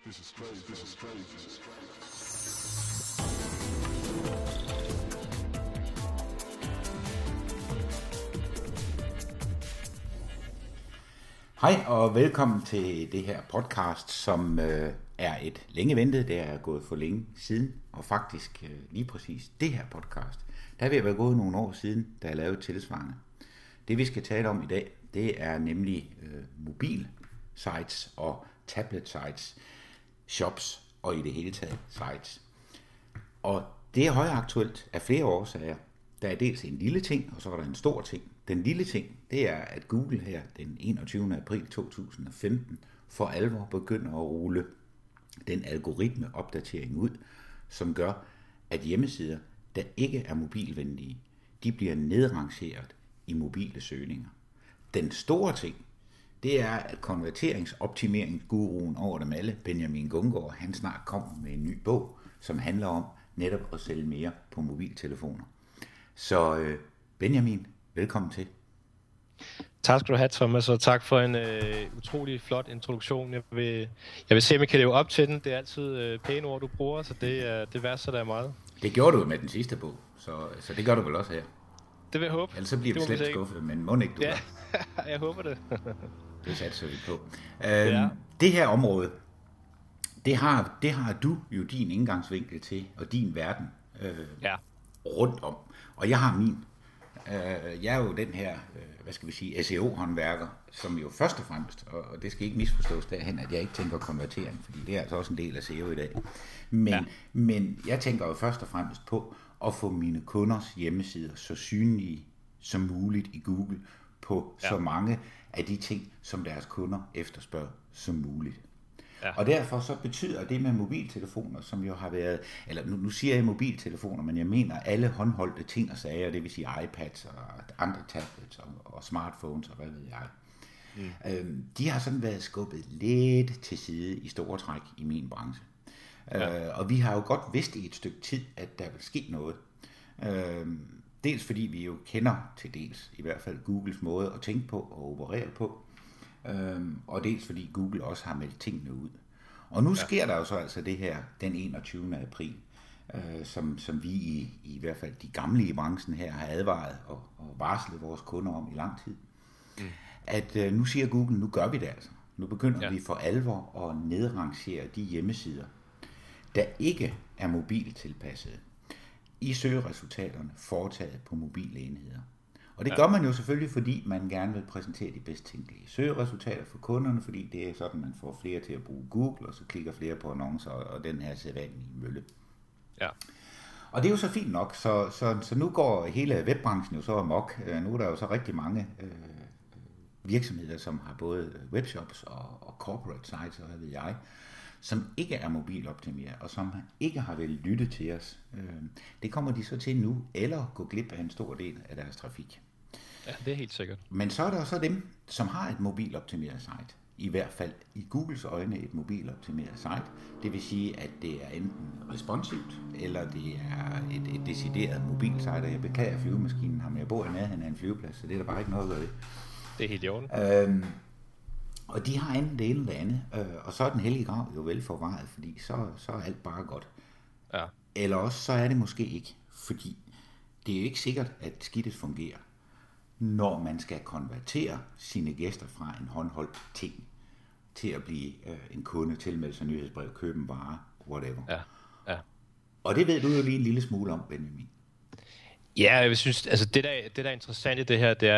This is crazy. This is crazy. This is crazy. Hej og velkommen til det her podcast, som er et længe ventet. Det er gået for længe siden, og faktisk lige præcis det her podcast, der vil være gået nogle år siden, da jeg lavede tilsvarende. Det vi skal tale om i dag, det er nemlig mobil sites og tablet sites, shops og i det hele taget sites. Og det er højaktuelt af flere årsager. Der er dels en lille ting, og så er der en stor ting. Den lille ting, det er, at Google her den 21. april 2015 for alvor begynder at rulle den algoritmeopdatering ud, som gør, at hjemmesider, der ikke er mobilvenlige, de bliver nedrangeret i mobile søgninger. Den store ting, det er, at konverteringsoptimeringsguruen over dem alle, Benjamin Gungård, han snart kommer med en ny bog, som handler om netop at sælge mere på mobiltelefoner. Så Benjamin, velkommen til. Tak skal du have, Thomas, og tak for en utrolig flot introduktion. Jeg vil se, om jeg kan leve op til den. Det er altid pæne ord, du bruger, så det værdsætter jeg meget. Det gjorde du med den sidste bog, så det gør du vel også her. Det vil jeg håbe. Ellers så bliver vi slet skuffet, men må ikke du ja, jeg håber det. Det satser vi på. Det her område, det har du jo din indgangsvinkel til, og din verden rundt om. Og jeg har min. Jeg er jo den her, SEO-håndværker, som jo først og fremmest, og det skal ikke misforstås derhen, at jeg ikke tænker konvertering, fordi det er altså også en del af SEO i dag. Men jeg tænker jo først og fremmest på at få mine kunders hjemmesider så synlige som muligt i Google på så mange af de ting, som deres kunder efterspørger som muligt. Ja. Og derfor så betyder det med mobiltelefoner, som jo har været, eller nu siger jeg mobiltelefoner, men jeg mener alle håndholdte ting og sager, det vil sige iPads og andre tablets og smartphones og hvad ved jeg. De har sådan været skubbet lidt til side i store træk i min branche. Og vi har jo godt vidst i et stykke tid, at der vil ske noget. Dels fordi vi jo kender til dels, i hvert fald Googles måde at tænke på og operere på. Og dels fordi Google også har meldt tingene ud. Og nu sker der jo så altså det her den 21. april, som vi i hvert fald de gamle i branchen her har advaret og varslet vores kunder om i lang tid. At nu siger Google, nu gør vi det altså. Nu begynder vi for alvor at nedrangere de hjemmesider, der ikke er mobiltilpassede i søgeresultaterne foretaget på mobile enheder. Og det gør man jo selvfølgelig, fordi man gerne vil præsentere de bedst tænkelige søgeresultater for kunderne, fordi det er sådan, man får flere til at bruge Google, og så klikker flere på annoncer og den her sædvanlige mølle. Ja. Og det er jo så fint nok, så nu går hele webbranchen jo så amok. Nu er der jo så rigtig mange virksomheder, som har både webshops og corporate sites, og hvad ved jeg, som ikke er mobiloptimeret, og som ikke har vel lyttet til os. Det kommer de så til nu, eller gå glip af en stor del af deres trafik. Ja, det er helt sikkert. Men så er der så dem, som har et mobiloptimeret site. I hvert fald i Googles øjne et mobiloptimeret site. Det vil sige, at det er enten responsivt, eller det er et decideret mobilsite. Og jeg beklager flyvemaskinen her, men jeg bor i nærheden af en flyveplads, så det er der bare ikke noget at gøre ved. Det er helt i orden. Og de har enten det ene eller det andet, og så er den hellige grav jo velforvaret, fordi så er alt bare godt. Ja. Eller også så er det måske ikke, fordi det er jo ikke sikkert, at skidtet fungerer, når man skal konvertere sine gæster fra en håndholdt ting til at blive en kunde, tilmelde sig nyhedsbrev, købe en vare, whatever. Ja. Og det ved du jo lige en lille smule om, Benjamin. Ja, jeg synes, altså det der er interessant i det her, det er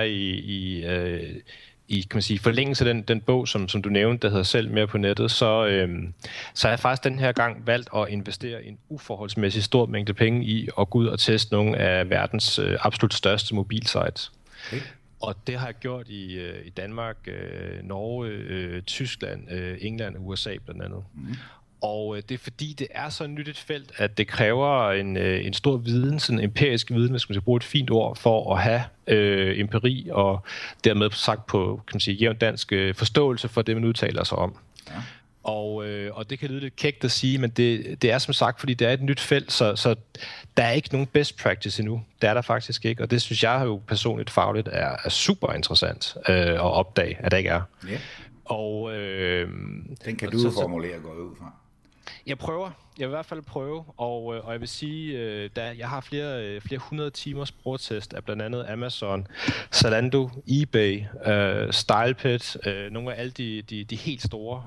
i kan man sige, forlængelse af den bog, som du nævnte, der hedder Sælg mere på nettet, så har jeg faktisk den her gang valgt at investere en uforholdsmæssig stor mængde penge i at gå ud og teste nogle af verdens absolut største mobilsites. Okay. Og det har jeg gjort i Danmark, Norge, Tyskland, England og USA blandt andet. Og det er fordi, det er så nyt et felt, at det kræver en stor viden, sådan en empirisk viden, hvis man skal bruge et fint ord, for at have empiri og dermed sagt på, kan man sige, jævnt dansk forståelse for det, man udtaler sig om. Ja. Og det kan lyde lidt kægt at sige, men det er som sagt, fordi det er et nyt felt, så der er ikke nogen best practice endnu. Det er der faktisk ikke, og det synes jeg jo personligt fagligt er super interessant at opdage, at der ikke er. Yeah. Og, den kan du formulere gå ud fra. Jeg prøver. Jeg vil i hvert fald prøve, og jeg vil sige, jeg har flere 100 timers brugertest af blandt andet Amazon, Zalando, eBay, StylePet, nogle af alle de helt store,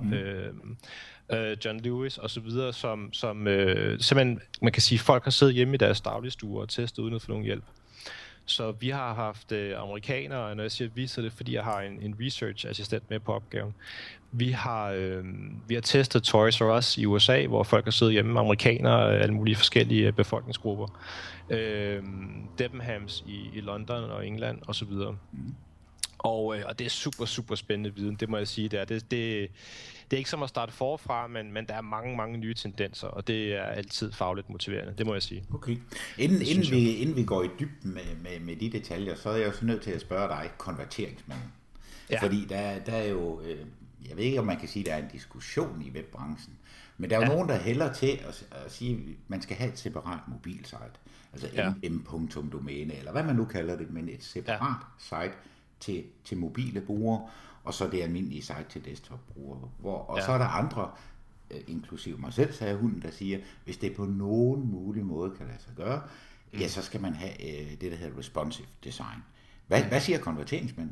John Lewis og så videre, som simpelthen, man kan sige, folk har siddet hjemme i deres dagligstue og testet uden at få nogen hjælp. Så vi har haft amerikanere, og når jeg siger vi, så er det fordi, jeg har en research-assistent med på opgaven. Vi har testet Toys R Us i USA, hvor folk har siddet hjemme, amerikanere, alle mulige forskellige befolkningsgrupper. Debenhams i London og England og så videre. Og det er super, super spændende viden, det må jeg sige. Det er ikke som at starte forfra, men der er mange, mange nye tendenser, og det er altid fagligt motiverende, det må jeg sige. Okay. Inden vi går i dybden med de detaljer, så er jeg jo så nødt til at spørge dig, konverteringsmanden. Ja. Fordi der er jo, jeg ved ikke, om man kan sige, at der er en diskussion i webbranchen, men der er jo nogen, der hælder til at sige, at man skal have et separat mobilsite, altså m.domæne, eller hvad man nu kalder det, men et separat site til mobile brugere, og så det almindelige site til desktop-brugere. Og så er der andre, inklusive mig selv, sagde hunden, der siger, hvis det på nogen mulig måde kan lade sig gøre, så skal man have det, der hedder responsive design. Hvad siger konverteringsmænd?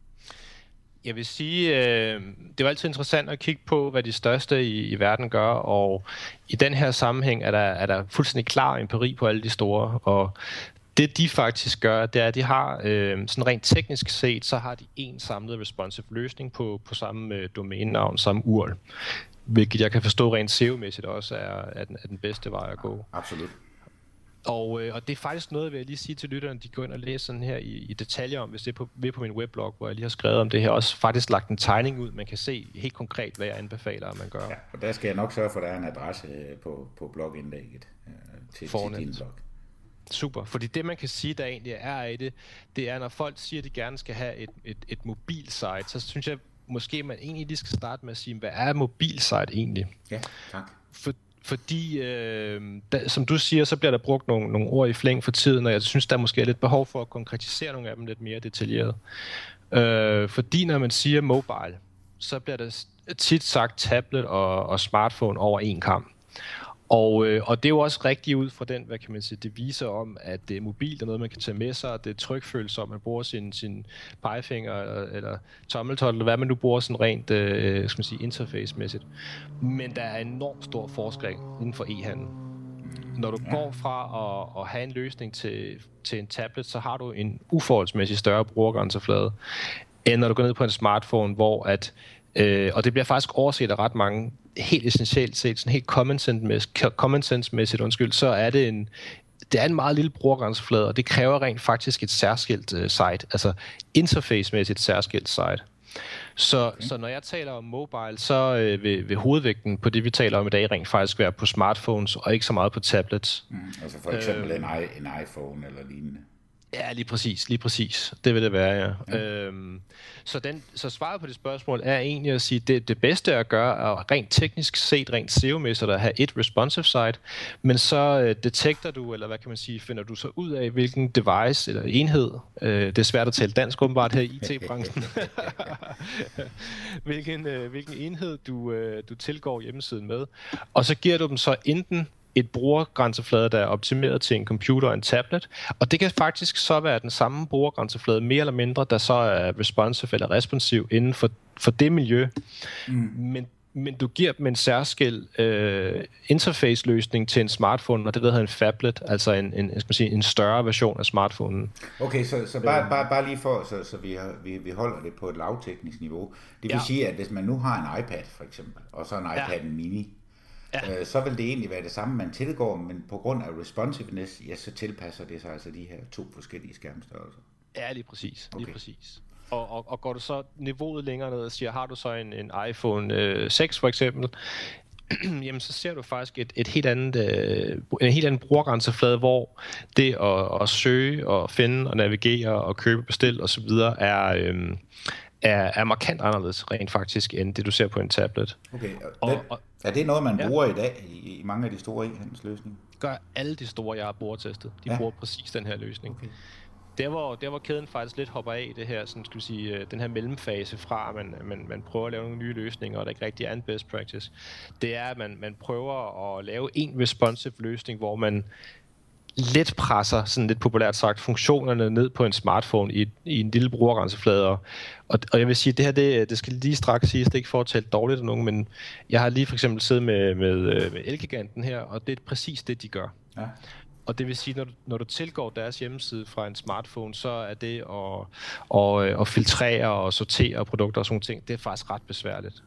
Jeg vil sige, det var altid interessant at kigge på, hvad de største i verden gør, og i den her sammenhæng er der fuldstændig klar empiri på alle de store, og det de faktisk gør, det er, at de har, sådan rent teknisk set, så har de en samlet responsive løsning på samme domænenavn, samme URL. Hvilket jeg kan forstå rent SEO-mæssigt også er den bedste vej at gå. Absolut. Og det er faktisk noget, vil jeg lige sige til lytterne, de går ind og læser sådan her i detaljer om, hvis det er på min weblog, hvor jeg lige har skrevet om det her, også faktisk lagt en tegning ud, man kan se helt konkret, hvad jeg anbefaler, at man gør. Ja, og der skal jeg nok sørge for, at der er en adresse på blogindlægget til din blog. Super, fordi det man kan sige, der egentlig er i det er, når folk siger, at de gerne skal have et mobilsite, så synes jeg måske, man egentlig lige skal starte med at sige, hvad er et mobilsite egentlig? Ja, tak. Fordi, som du siger, så bliver der brugt nogle ord i flæng for tiden, og jeg synes, der måske er lidt behov for at konkretisere nogle af dem lidt mere detaljeret. Fordi når man siger mobile, så bliver der tit sagt tablet og smartphone over en kam. Og det er jo også rigtigt ud fra den, hvad kan man sige, det viser om, at det er mobilt, og noget, man kan tage med sig, og det er trykfølelse om, man bruger sin pegefinger eller tommeltot, eller hvad man nu bruger sådan rent skal man sige, interface-mæssigt. Men der er enormt stor forskel inden for e-handel. Når du går fra at have en løsning til en tablet, så har du en uforholdsmæssigt større brugergrænseflade, end når du går ned på en smartphone, hvor at og det bliver faktisk overset af ret mange, helt essentielt set, sådan helt common sense-mæssigt, så er det en meget lille brugergrænseflade, og det kræver rent faktisk et særskilt site, altså interface-mæssigt særskilt site. Så når jeg taler om mobile, så vil hovedvægten på det, vi taler om i dag, rent faktisk være på smartphones, og ikke så meget på tablets. Altså for eksempel en iPhone eller lignende. Ja, lige præcis. Det vil det være, ja. Så svaret på det spørgsmål er egentlig at sige, at det bedste at gøre er rent teknisk set, rent SEO-mæssigt at have et responsive site, men så detekter du, eller hvad kan man sige, finder du så ud af, hvilken device eller enhed, det er svært at tale dansk åbenbart her i IT-branchen, hvilken enhed du tilgår hjemmesiden med, og så giver du dem så enten et brugergrænseflade, der er optimeret til en computer og en tablet, og det kan faktisk så være den samme brugergrænseflade, mere eller mindre, der så er responsive eller responsiv inden for det miljø. Men du giver dem en særskilt interface-løsning til en smartphone, og det hedder en phablet, altså en større version af smartphonen. Okay, så bare lige for, så vi holder det på et lavteknisk niveau. Det vil sige, at hvis man nu har en iPad for eksempel, og så en iPad mini, så vil det egentlig være det samme, man tilgår, men på grund af responsiveness, så tilpasser det sig altså de her to forskellige skærmstørrelser. Ja, lige præcis. Okay. Lige præcis. Og går du så niveauet længere ned og siger, har du så en iPhone 6 for eksempel, jamen så ser du faktisk en helt anden brugergrænseflade, hvor det at søge og finde og navigere og købe, bestille osv. er markant anderledes rent faktisk, end det du ser på en tablet. Okay, er det noget, man bruger i dag i mange af de store e-handelsløsninger? Gør alle de store, jeg har brugertestet. De bruger præcis den her løsning. Okay. der hvor kæden faktisk lidt hopper af det her, sådan skal vi sige, den her mellemfase fra, at man prøver at lave nogle nye løsninger, og der ikke rigtig er en best practice, det er, at man prøver at lave en responsive løsning, hvor man let presser, sådan lidt populært sagt, funktionerne ned på en smartphone i en lille brugergrænseflade. Og jeg vil sige, at det her, det skal lige straks siges, det er ikke for at tale dårligt af nogen, men jeg har lige for eksempel siddet med Elgiganten her, og det er præcis det, de gør. Ja. Og det vil sige, når du tilgår deres hjemmeside fra en smartphone, så er det at filtrere og sortere produkter og sådan ting, det er faktisk ret besværligt.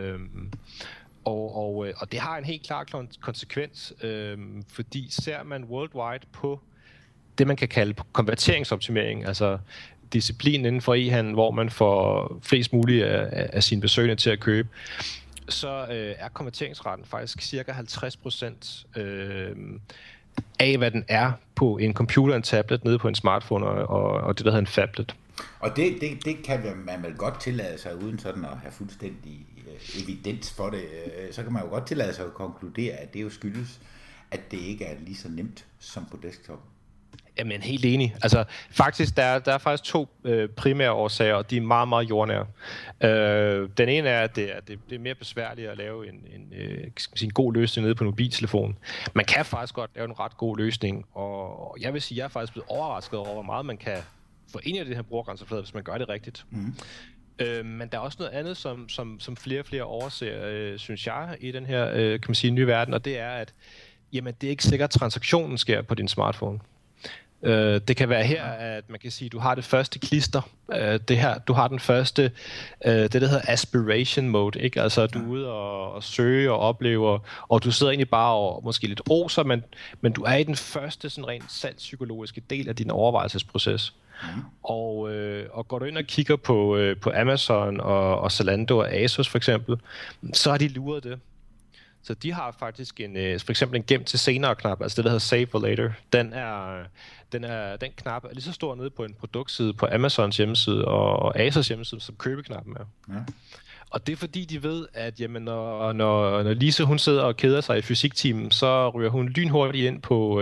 Og det har en helt klar konsekvens, fordi ser man worldwide på det, man kan kalde konverteringsoptimering, altså disciplin inden for e-handel, hvor man får flest mulige af sine besøgende til at købe, så er konverteringsraten faktisk cirka 50% af, hvad den er på en computer, en tablet, nede på en smartphone og det, der hedder en phablet. Og det kan man vel godt tillade sig, uden sådan at have fuldstændig evidens for det, så kan man jo godt tillade sig at konkludere, at det jo skyldes, at det ikke er lige så nemt som på desktop. Jamen, helt enig. Altså, faktisk, der er faktisk to primære årsager, og de er meget, meget jordnære. Den ene er, at det er mere besværligt at lave en god løsning nede på en mobiltelefon. Man kan faktisk godt lave en ret god løsning, og jeg vil sige, at jeg er faktisk blevet overrasket over, hvor meget man kan få ind i det her brugergrænseflade, hvis man gør det rigtigt. Men der er også noget andet, som flere og flere overser, synes jeg, i den her kan man sige, nye verden, og det er, at jamen, det er ikke sikkert, at transaktionen sker på din smartphone. Det kan være her, at man kan sige, at du har det første klister. Det her, du har den første, det der hedder aspiration mode, ikke? Altså, du er ude og søge og oplever, og du sidder egentlig bare og måske lidt oser, men du er i den første sådan rent salgspsykologiske del af din overvejelsesproces. Og går du ind og kigger på Amazon og Zalando og Asos for eksempel, så har de luret det. Så de har faktisk for eksempel en gem til senere knap, altså det der hedder Save for Later. Den knap er lige så stor nede på en produktside på Amazons hjemmeside og Asos hjemmeside, som købeknappen er. Ja. Og det er fordi, de ved, at jamen, når Lise hun sidder og keder sig i fysiktimen, så ryger hun lynhurtigt ind på...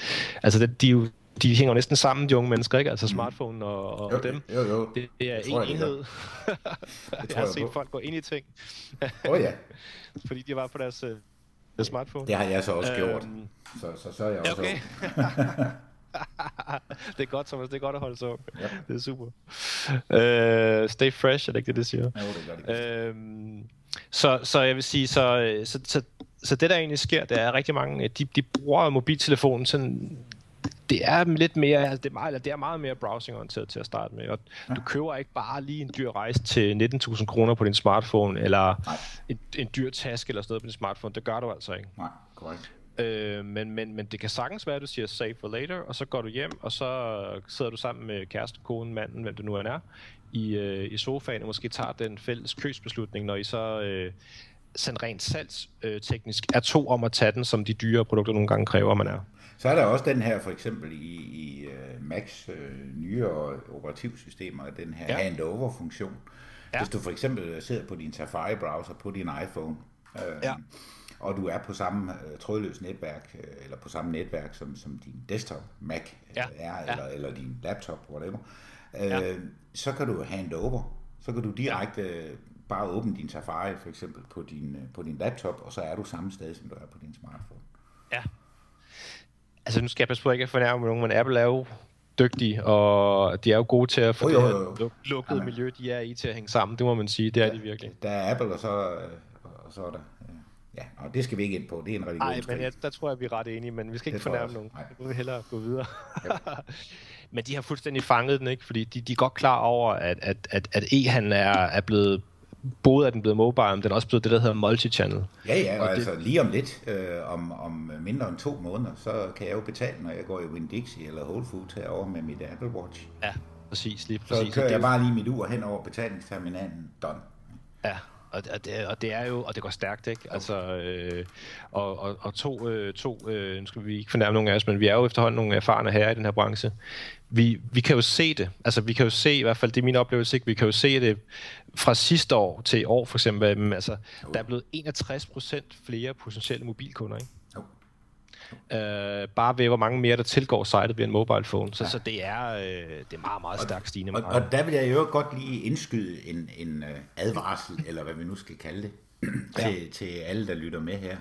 De hænger næsten sammen, de unge mennesker, ikke? Altså smartphone og dem. Jo. Det er en enhed. Jeg har set folk gå ind i ting. Ja. Fordi de var på deres smartphone. Det har jeg så også gjort. Så er jeg også okay. Det er godt, Thomas. Det er godt at holde så. Ja. Det er super. Stay fresh, er det ikke det siger? Jo, det gør det. Så jeg vil sige, så det der egentlig sker, det er rigtig mange, de bruger mobiltelefonen sådan... Det er lidt mere, altså det er meget mere browsing-orienteret til at starte med, og du køber ikke bare lige en dyr rejse til 19.000 kroner på din smartphone, eller en dyr taske eller sådan noget på din smartphone. Det gør du altså ikke. Nej, korrekt. Men det kan sagtens være, at du siger save for later, og så går du hjem, og så sidder du sammen med kæresten, konen, manden, hvem det nu er, i sofaen, og måske tager den fælles købsbeslutning, når I så... sådan rent salgsteknisk er to om at tage den, som de dyre produkter nogle gange kræver, man er. Så er der også den her, for eksempel i Macs nyere operativsystemer, den her handover-funktion. Hvis du for eksempel sidder på din Safari-browser på din iPhone, og du er på samme trådløs netværk, eller på samme netværk som din desktop Mac eller din laptop, whatever, så kan du handover. Så kan du direkte bare åbne din Safari for eksempel på din laptop, og så er du samme sted, som du er på din smartphone. Ja. Altså nu skal jeg passe på, at jeg ikke fornærme nogen, men Apple er jo dygtige, og de er jo gode til at få det her lukkede miljø, de er i, til at hænge sammen. Det må man sige, det er de virkelig. Der er Apple, og så er der... Ja, og det skal vi ikke ind på. Det er en rigtig god men der tror jeg, vi er ret enige, men vi skal ikke fornærme nogen. Nu må vi hellere gå videre. Men de har fuldstændig fanget den, ikke? Fordi de er godt klar over, at e-handel er blevet... Både er den blevet mobile, men den er også blevet det, der hedder multi-channel. Ja, og altså lige om lidt, om mindre end 2 måneder, så kan jeg jo betale, når jeg går i Winn-Dixie eller Whole Foods herovre med mit Apple Watch. Ja, præcis. Så kører jeg bare lige mit ur hen over betalingsterminalen. Done. Ja, og det er jo, og det går stærkt, ikke? Altså, nu skal vi ikke fornærme nogen af os, men vi er jo efterhånden nogle erfarne herrer i den her branche. Vi kan jo se det, altså vi kan jo se, i hvert fald det er min oplevelse, ikke? Vi kan jo se det fra sidste år til i år for eksempel, altså der er blevet 61% flere potentielle mobilkunder, ikke? Bare ved, hvor mange mere, der tilgår sitet via en mobile phone. Så det er meget, meget stærkt stigende. Og der vil jeg jo godt lige indskyde en advarsel, eller hvad vi nu skal kalde det, til alle, der lytter med her.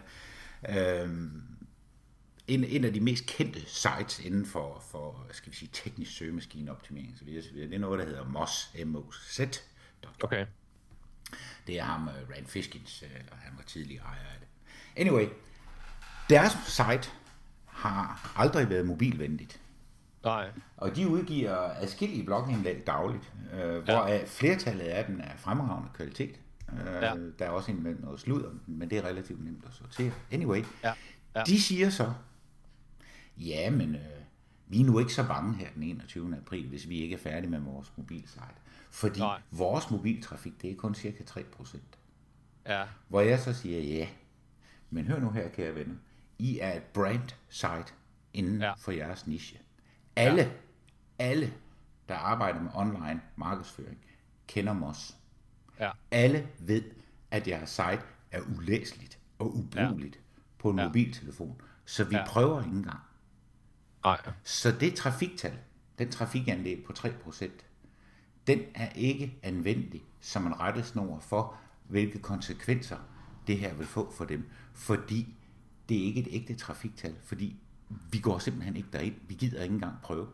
En af de mest kendte sites inden for skal vi sige, teknisk søgemaskineoptimering, så videre, det er noget, der hedder Moz, M-O-Z. Okay. Det er ham, Rand Fishkins, og han var tidligere ejer af det. Anyway, deres site har aldrig været mobilvenligt. Nej. Og de udgiver adskillige blogindlæg dagligt, hvor flertallet af dem er fremragende kvalitet. Der er også en noget sludder, men det er relativt nemt at sortere. Anyway, de siger så, men vi er nu ikke så bange her den 21. april, hvis vi ikke er færdige med vores mobilsite. Fordi vores mobiltrafik, det er kun cirka 3%. Ja. Hvor jeg så siger, men hør nu her, kære venner, I er et brand site inden for jeres niche. Alle, der arbejder med online markedsføring, kender Moz. Ja. Alle ved, at jeres site er ulæseligt og ubrugeligt på en mobiltelefon, så vi prøver ikke engang. Så det trafiktal, den trafikandel på 3%, den er ikke anvendelig som en rettesnor for, hvilke konsekvenser det her vil få for dem. Fordi det er ikke et ægte trafiktal, fordi vi går simpelthen ikke derind. Vi gider ikke engang prøve.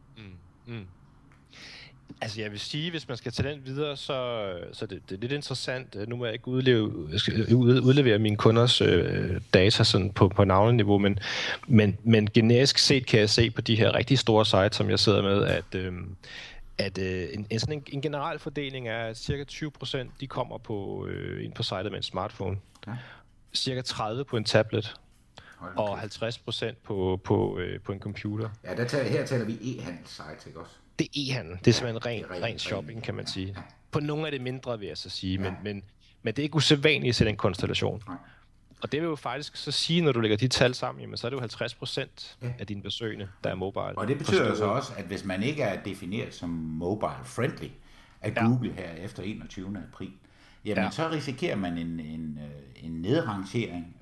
Altså jeg vil sige, hvis man skal tage den videre, så det er lidt interessant. Nu må jeg ikke udlevere mine kunders data sådan på navneniveau, men generisk set kan jeg se på de her rigtig store sites, som jeg sidder med, at en generel fordeling er, at cirka 20% de kommer ind på sitet med en smartphone, cirka 30% på en tablet, og 50% på en computer. Ja, her taler vi e-handel-sites, ikke også? Det er e-handel. Det er simpelthen ren shopping, kan man sige. På nogle af det mindre, vil jeg så sige, men det er ikke usædvanligt til den konstellation. Nej. Og det vil jo faktisk så sige, når du lægger de tal sammen, jamen, så er det jo 50% af dine besøgende, der er mobile. Og det betyder jo så også, at hvis man ikke er defineret som mobile friendly af Google her efter 21. april, jamen så risikerer man en nedrangering.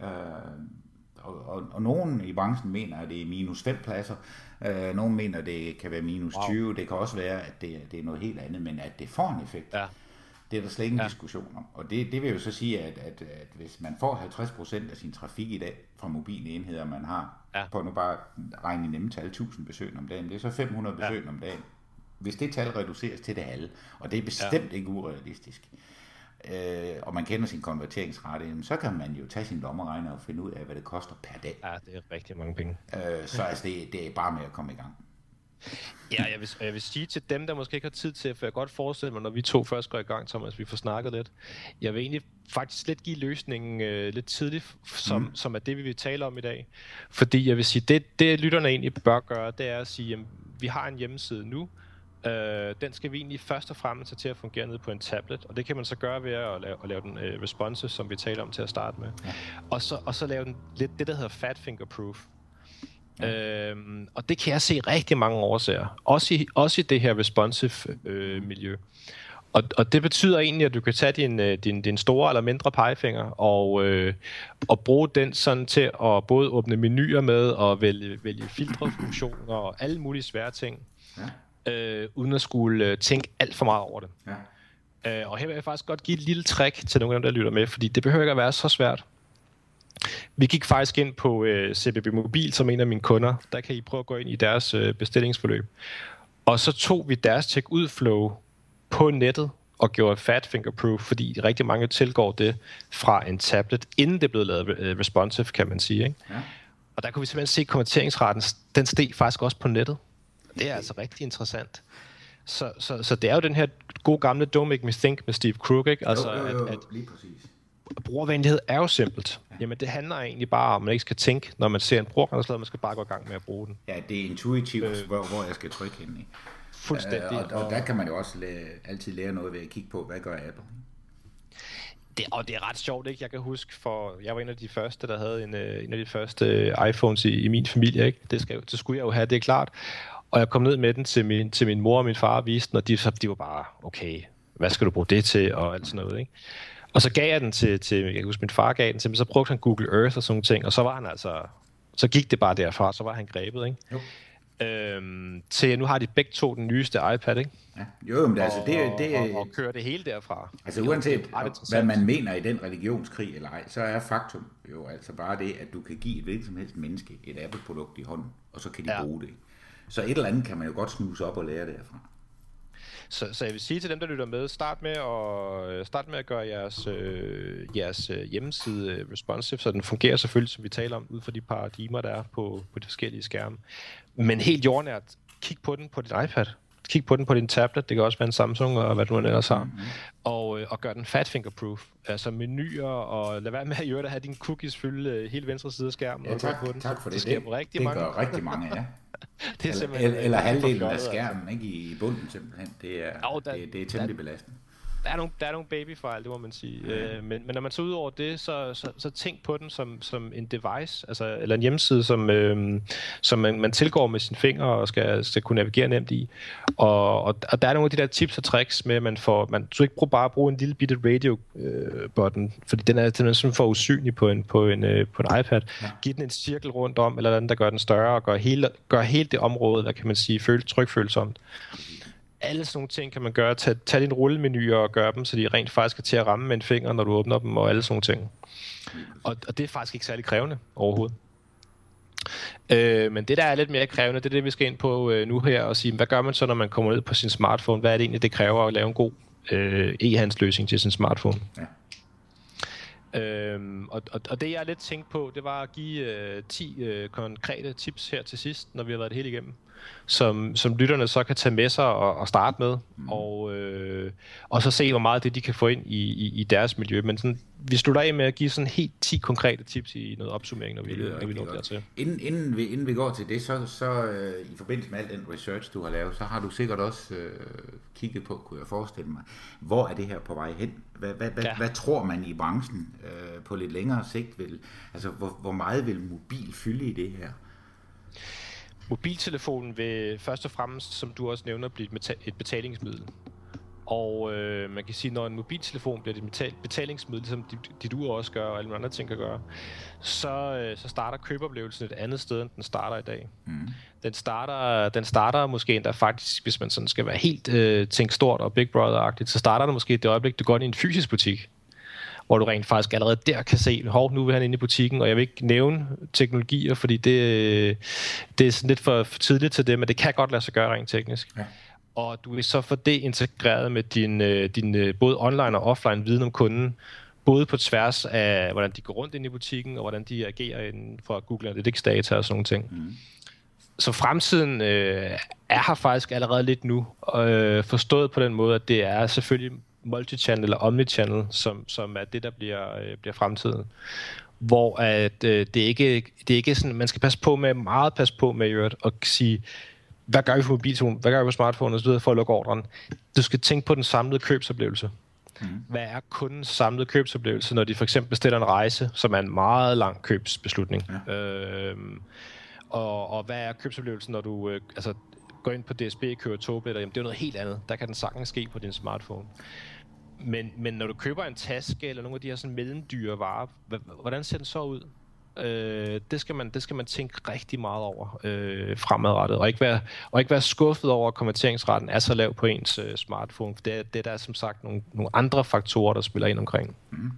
Og nogen i branchen mener, at det er minus 5 pladser. Nogen mener, at det kan være minus 20. Det kan også være, at det er noget helt andet, men at det får en effekt. Ja. Det er der slet ingen diskussion om. Og det vil jo så sige, at hvis man får 50% af sin trafik i dag fra mobile enheder, man har, på nu bare regne i nemme tal, 1000 besøg om dagen, det er så 500 besøg om dagen. Hvis det tal reduceres til det halve, og det er bestemt ikke urealistisk, og man kender sin konverteringsrate, så kan man jo tage sin lommeregner og finde ud af, hvad det koster per dag. Ja, det er rigtig mange penge. Så altså, det er bare med at komme i gang. Ja, jeg vil sige til dem, der måske ikke har tid til, for jeg kan godt forestille mig, når vi to først går i gang, Thomas, vi får snakket lidt. Jeg vil egentlig faktisk lidt give løsningen lidt tidligt, som er det, vi vil tale om i dag. Fordi jeg vil sige, det lytterne egentlig bør gøre, det er at sige, at vi har en hjemmeside nu. Den skal vi egentlig først og fremmest have til at fungere ned på en tablet, og det kan man så gøre ved at lave den responsive, som vi taler om til at starte med. Ja. Og så lave den lidt det, der hedder Fat Finger Proof. Ja. Og det kan jeg se rigtig mange årsager. Også i det her responsive miljø. Og det betyder egentlig, at du kan tage din store eller mindre pegefinger og bruge den sådan til at både åbne menuer med og vælge filtrefunktioner og alle mulige svære ting. Ja. Uden at skulle tænke alt for meget over det. Ja. Og her vil jeg faktisk godt give et lille trick til nogle af dem, der lytter med, fordi det behøver ikke at være så svært. Vi gik faktisk ind på CBB Mobil, som en af mine kunder. Der kan I prøve at gå ind i deres bestillingsforløb. Og så tog vi deres check-ud-flow på nettet og gjorde Fat Finger Proof, fordi rigtig mange tilgår det fra en tablet, inden det blev lavet responsive, kan man sige. Ikke? Ja. Og der kunne vi simpelthen se, at konverteringsraten, den steg faktisk også på nettet. Det er altså rigtig interessant. Så det er jo den her gode gamle Don't Make Me Think med Steve Krug, ikke? Altså, at lige præcis. Brugervenlighed er jo simpelt. Ja. Jamen, det handler egentlig bare om, at man ikke skal tænke, når man ser en brugerkanal, man skal bare gå i gang med at bruge den. Ja, det er intuitivt, hvor jeg skal trykke hen i. Fuldstændig. Og der kan man jo også altid lære noget ved at kigge på, hvad gør Apple? Det er ret sjovt, ikke? Jeg kan huske, jeg var en af de første, der havde en af de første iPhones i min familie, ikke? Det skulle jeg jo have, det er klart. Og jeg kom ned med den til min mor og min far og viste den, og de var bare, okay, hvad skal du bruge det til, og alt sådan noget, ikke? Og så gav jeg den til jeg kan huske, min far gav den til, men så brugte han Google Earth og sådan nogle ting, og så var han altså Så gik det bare derfra, så var han grebet, ikke? Jo. Til nu har de begge to den nyeste iPad, ikke? Ja. Jo, men altså og kører det hele derfra. Altså uanset hvad man mener i den religionskrig eller ej, så er faktum jo altså bare det, at du kan give et hvilket som helst menneske et Apple-produkt i hånden, og så kan de bruge det. Så et eller andet kan man jo godt snuse op og lære derfra. Så jeg vil sige til dem, der lytter med, start med at gøre jeres hjemmeside responsive, så den fungerer selvfølgelig, som vi taler om, ud fra de paradigmer, der er på de forskellige skærme. Men helt jordnært, kig på den på din iPad. Kig på den på din tablet, det kan også være en Samsung og hvad du ellers har. Og gør den fat fingerproof. Altså menuer, og lad være med at have dine cookies fylde hele venstre side af skærmen. Ja, tak for det. Det sker rigtig mange. gør rigtig mange, ja. Det er eller halvdelen af skærmen, ikke i bunden simpelthen. Det er temmelig belastende. Der er nogle babyfejl, det må man sige. Ja. Men når man så ud over det, så tænk på den som en device, altså, eller en hjemmeside, som man tilgår med sine fingre og skal kunne navigere nemt i. Og der er nogle af de der tips og tricks med, at man skal ikke bare bruge en lille bitte radio-button, fordi den er sådan for usynlig på en iPad. Ja. Giv den en cirkel rundt om, eller den, der gør den større, og gør hele det område, hvad kan man sige, trykfølsomt. Alle sådan nogle ting kan man gøre. Tag dine rullemenuer og gøre dem, så de rent faktisk er til at ramme med en finger, når du åbner dem, og alle sådan nogle ting. Og det er faktisk ikke særlig krævende overhovedet. Men det, der er lidt mere krævende, det er det, vi skal ind på nu her, og sige, hvad gør man så, når man kommer ned på sin smartphone? Hvad er det egentlig, det kræver at lave en god e-handelsløsning til sin smartphone? Ja. Og det, jeg lidt tænkt på, det var at give 10 konkrete tips her til sidst, når vi har været det hele igennem, som lytterne så kan tage med sig og starte med, og så se, hvor meget det de kan få ind i deres miljø. Men sådan, vi slutter af med at give sådan helt 10 konkrete tips i noget opsummering, når vi når dertil. Inden vi går til det, så i forbindelse med al den research, du har lavet, så har du sikkert også kigget på, kunne jeg forestille mig, hvor er det her på vej hen? Hvad tror man i branchen på lidt længere sigt? Altså, hvor meget vil mobil fylde i det her? Mobiltelefonen vil først og fremmest, som du også nævner, blive et betalingsmiddel. Og man kan sige, når en mobiltelefon bliver et betalingsmiddel, som dit ur også gør, og alle andre ting kan gøre, så starter købeoplevelsen et andet sted, end den starter i dag. Den starter måske endda faktisk, hvis man sådan skal være helt tænkt stort og Big Brother-agtigt, så starter det måske det øjeblik, du går ind i en fysisk butik, hvor du rent faktisk allerede der kan se, nu vil han inde i butikken, og jeg vil ikke nævne teknologier, fordi det er sådan lidt for tidligt til det, men det kan godt lade sig gøre rent teknisk. Ja. Og du vil så få det integreret med din både online og offline viden om kunden, både på tværs af, hvordan de går rundt ind i butikken, og hvordan de agerer inden for Google Analytics data og sådan nogle ting. Så fremtiden er her faktisk allerede lidt nu, forstået på den måde, at det er selvfølgelig multichannel eller omnichannel, som er det, der bliver fremtiden. Hvor at det ikke sådan, man skal passe på med at sige, hvad gør vi for mobiltelefon, hvad gør vi for smartphone og så videre for at lukke ordren. Du skal tænke på den samlede købsoplevelse. Hvad er kundens samlede købsoplevelse, når de for eksempel bestiller en rejse, som er en meget lang købsbeslutning? Ja. Og hvad er købsoplevelsen, når du går ind på DSB og køber togbilletter? Jamen, det er noget helt andet. Der kan den sagtens ske på din smartphone. Men når du køber en taske eller nogle af de her sådan mellemdyre varer, hvordan ser den så ud? Det skal man tænke rigtig meget over fremadrettet, og ikke være skuffet over, at konverteringsraten er så lav på ens smartphone, for det der er som sagt nogle andre faktorer, der spiller ind omkring.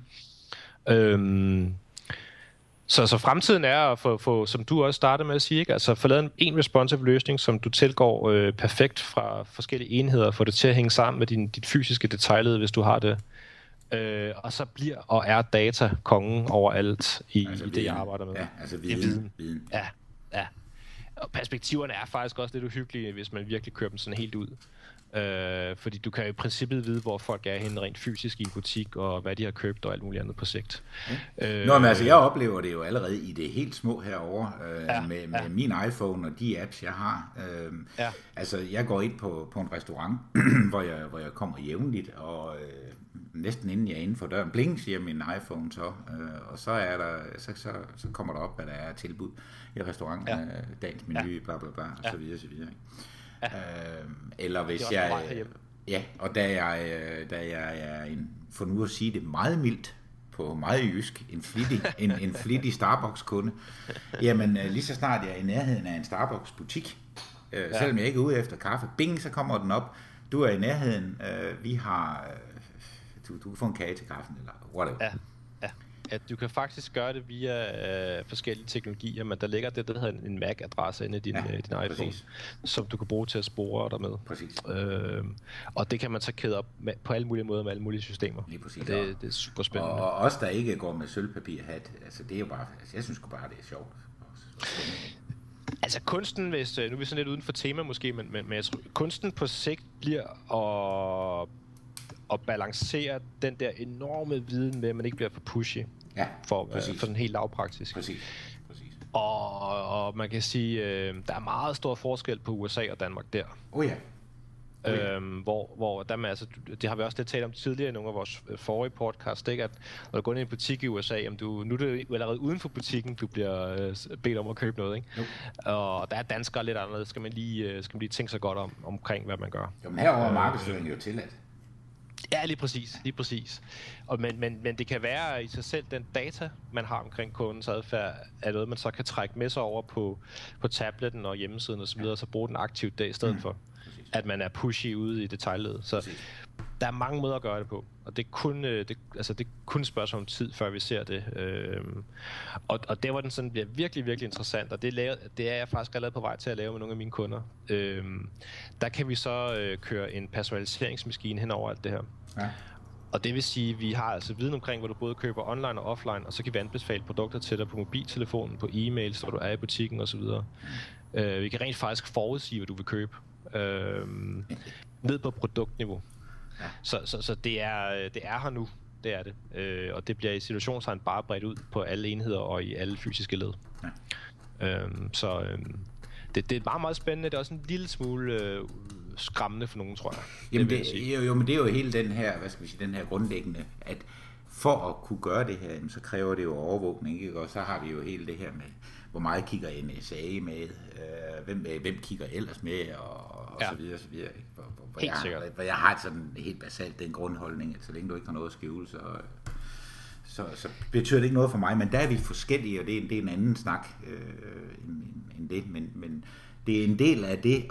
Så fremtiden er at få, som du også startede med at sige, altså få lavet en responsive løsning, som du tilgår perfekt fra forskellige enheder, få det til at hænge sammen med dit fysiske detailled, hvis du har det. Og så bliver og er data kongen overalt i det, jeg arbejder med. Ja, altså viden. Ja. Og perspektiverne er faktisk også lidt uhyggelige, hvis man virkelig kører dem sådan helt ud. Fordi du kan jo i princippet vide, hvor folk er henne rent fysisk i en butik, og hvad de har købt og alt muligt andet på sigt. Men altså, jeg oplever det jo allerede i det helt små herovre, med min iPhone og de apps, jeg har. Altså, jeg går ind på en restaurant, hvor jeg kommer jævnligt, og næsten inden jeg er inde for døren, bling, siger min iPhone så, og så er der, så kommer der op, hvad der er tilbud i restauranten, dagens menu, bla bla bla, og så videre, så videre. Eller hvis jeg, og da jeg er for nu at sige det meget mildt på meget jysk, en flittig Starbucks-kunde. Jamen, lige så snart jeg er i nærheden af en Starbucks-butik, selvom jeg ikke er ude efter kaffe, bing, så kommer den op. Du er i nærheden, vi har... Du kan få en kage til kaffen, eller whatever. Ja. At du kan faktisk gøre det via forskellige teknologier, men der ligger det, der hedder en MAC-adresse inde i din iPhone, præcis, som du kan bruge til at spore dig med. Præcis. Og det kan man så kæde op på alle mulige måder med alle mulige systemer. Lige præcis. Det er super spændende. Og os, der ikke går med sølvpapirhat, altså det er jo bare, altså jeg synes bare, det er sjovt. Altså kunsten, nu er vi sådan lidt uden for tema måske, men jeg tror, kunsten på sigt bliver at balancere den der enorme viden med, at man ikke bliver for pushy. Ja, for sådan helt lavpraktisk. Præcis. Og man kan sige, der er meget stor forskel på USA og Danmark der. Ja. Hvor der med, altså, det har vi også lidt talt om tidligere i nogle af vores forrige podcast, ikke? At når du går ind i en butik i USA, nu er det jo allerede uden for butikken, du bliver bedt om at købe noget, ikke? Og der er danskere lidt anderledes, skal man lige tænke sig godt omkring, hvad man gør. Jo, men herover er markedsføring jo tilladt. Ja, lige præcis. Men det kan være i sig selv, den data, man har omkring kundens adfærd, er noget, man så kan trække med sig over på tabletten og hjemmesiden og så videre, og så bruge den aktivt der i stedet for, at man er pushy ude i detailledet. Så der er mange måder at gøre det på, og det er kun et spørgsmål om tid, før vi ser det. Og der hvor den sådan bliver virkelig, virkelig interessant, og det er jeg faktisk allerede på vej til at lave med nogle af mine kunder. Der kan vi så køre en personaliseringsmaskine hen over alt det her. Ja. Og det vil sige, at vi har altså viden omkring, hvor du både køber online og offline, og så kan vi anbefale produkter til dig på mobiltelefonen, på e-mail, så du er i butikken osv. Vi kan rent faktisk forudsige, hvad du vil købe. Ned på produktniveau. Ja. Så det er her nu. Det er det. Og det bliver i situationstegn bare bredt ud på alle enheder og i alle fysiske led. Ja. Det er meget, meget spændende. Det er også en lille smule skræmmende for nogen, tror jeg. Jamen men det er jo hele den her, den her grundlæggende, at for at kunne gøre det her, så kræver det jo overvågning, ikke? Og så har vi jo hele det her med, hvor meget kigger NSA med, hvem kigger ellers med, og så videre, så videre. Hvor jeg har sådan helt basalt den grundholdning, at så længe du ikke har noget at skjule, så betyder det ikke noget for mig, men der er vi forskellige, og det er en anden snak end det, men det er en del af det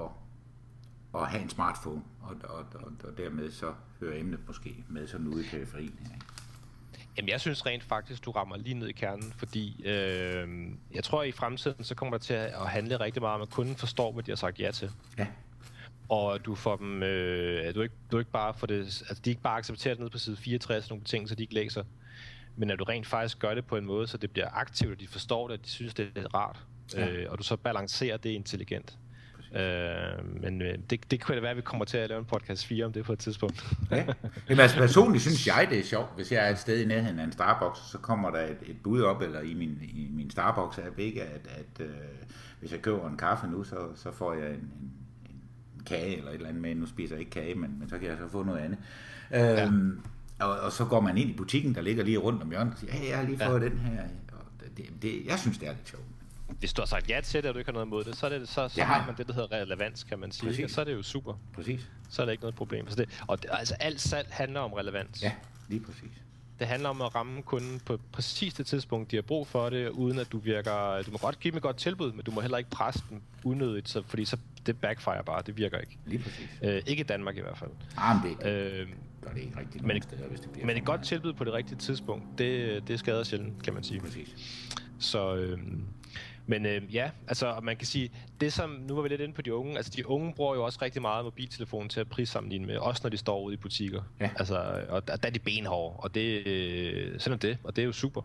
at have en smartphone, og dermed så hører emnet måske med sådan ude i periferien her. Jamen, jeg synes rent faktisk, du rammer lige ned i kernen, fordi jeg tror, at i fremtiden, så kommer det til at handle rigtig meget om, at kunden forstår, hvad de har sagt ja til. Ja. Og du får dem, du ikke bare får det, altså de ikke bare accepterer det ned på side 64, nogle ting, så de ikke læser, men at du rent faktisk gør det på en måde, så det bliver aktivt, og de forstår det, og de synes, det er rart, og du så balancerer det intelligent. Men det kunne da være, at vi kommer til at lave en podcast 4 om det på et tidspunkt. Ja. Jamen, altså personligt synes jeg, det er sjovt. Hvis jeg er et sted i nærheden af en Starbucks, så kommer der et bud op, eller i min Starbucks-app, ikke? At hvis jeg køber en kaffe nu, så får jeg en kage eller et eller andet med. Nu spiser jeg ikke kage, men så kan jeg så få noget andet. Og så går man ind i butikken, der ligger lige rundt om hjørnet, og siger, hey, jeg har lige fået den her. Jeg synes, det er lidt sjovt. Hvis du har sagt ja til det, og du ikke har noget imod det, så har man det, der hedder relevans, kan man sige. Præcis. Og så er det jo super. Præcis. Så er der ikke noget problem. Altså alt salg handler om relevans. Ja, lige præcis. Det handler om at ramme kunden på præcis det tidspunkt, de har brug for det, uden at du virker... Du må godt give dem et godt tilbud, men du må heller ikke presse dem unødigt, fordi så det backfire bare. Det virker ikke. Lige præcis. Ikke i Danmark i hvert fald. Men det gør det ikke rigtigt nogen steder, hvis det bliver... Men et godt tilbud på det rigtige tidspunkt, det skader sjældent, kan man sige. Præcis. Så... Men altså man kan sige, det som, nu var vi lidt inde på de unge, altså de unge bruger jo også rigtig meget mobiltelefonen til at prissammenligne med, også når de står ude i butikker. Ja. Altså, og der er de benhårde, og det, sådan er det, og det er jo super.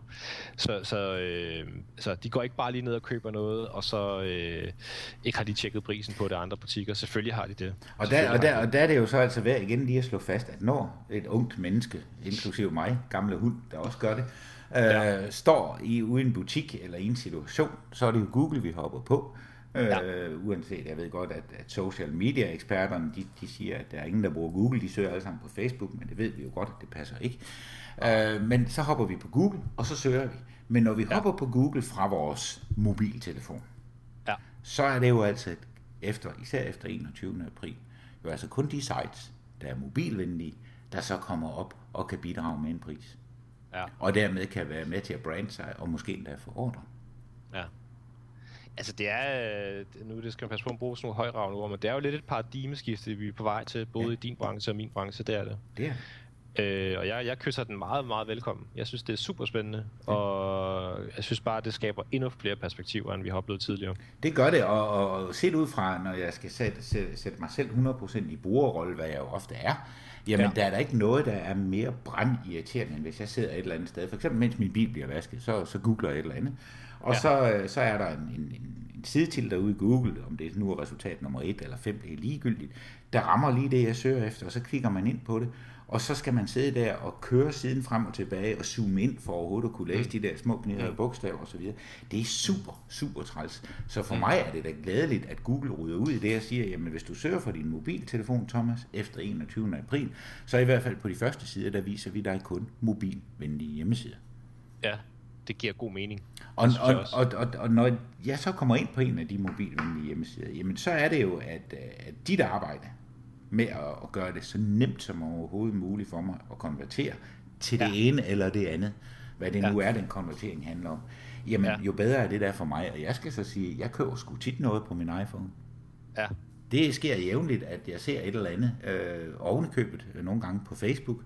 Så de går ikke bare lige ned og køber noget, og så ikke har de tjekket prisen på det andre butikker. Selvfølgelig har de det. Og der er det jo så altså værd igen lige at slå fast, at når et ungt menneske, inklusive mig, gamle hund, der også gør det, står ude i en butik eller i en situation, så er det jo Google, vi hopper på. Uanset, jeg ved godt, at social media eksperterne, de siger, at der er ingen, der bruger Google, de søger alle sammen på Facebook, men det ved vi jo godt, at det passer ikke. Men så hopper vi på Google, og så søger vi. Men når vi hopper på Google fra vores mobiltelefon, så er det jo altså især efter 21. april, jo altså kun de sites, der er mobilvenlige, der så kommer op og kan bidrage med en pris. og dermed kan være med til at brande sig, og måske endda få ordre. Ja. Altså det er, nu det skal man passe på at bruge sådan nogle højravne ord, men det er jo lidt et paradigmeskifte, vi er på vej til, både i din branche og min branche, det er det. Det er og jeg kysser den meget, meget velkommen. Jeg synes, det er super spændende, og jeg synes bare, det skaber endnu flere perspektiver, end vi har oplevet tidligere. Det gør det, og set ud fra, når jeg skal sætte mig selv 100% i brugerrolle, hvad jeg jo ofte er, jamen der er der ikke noget, der er mere brandirriterende, end hvis jeg sidder et eller andet sted. For eksempel, mens min bil bliver vasket, så googler jeg et eller andet. Og så er der en sidetitel derude i Google, om det nu er resultat nummer 1 eller 5, det er ligegyldigt. Der rammer lige det, jeg søger efter, og så klikker man ind på det. Og så skal man sidde der og køre siden frem og tilbage og zoome ind for overhovedet at kunne læse de der små knidrede bogstaver og så videre. Det er super, super træls. Så for mig er det da glædeligt, at Google rydder ud i det og siger, jamen hvis du søger for din mobiltelefon, Thomas, efter 21. april, så i hvert fald på de første sider, der viser vi dig kun mobilvenlige hjemmesider. Ja, det giver god mening. Og når jeg så kommer ind på en af de mobilvenlige hjemmesider, jamen så er det jo, at dit arbejde med at gøre det så nemt som overhovedet muligt for mig at konvertere til det ene eller det andet, hvad det nu er, den konvertering handler om, jamen jo bedre er det der for mig. Og jeg skal så sige, jeg køber sgu tit noget på min iPhone. Ja. Det sker jævnligt, at jeg ser et eller andet ovenikøbet nogle gange på Facebook.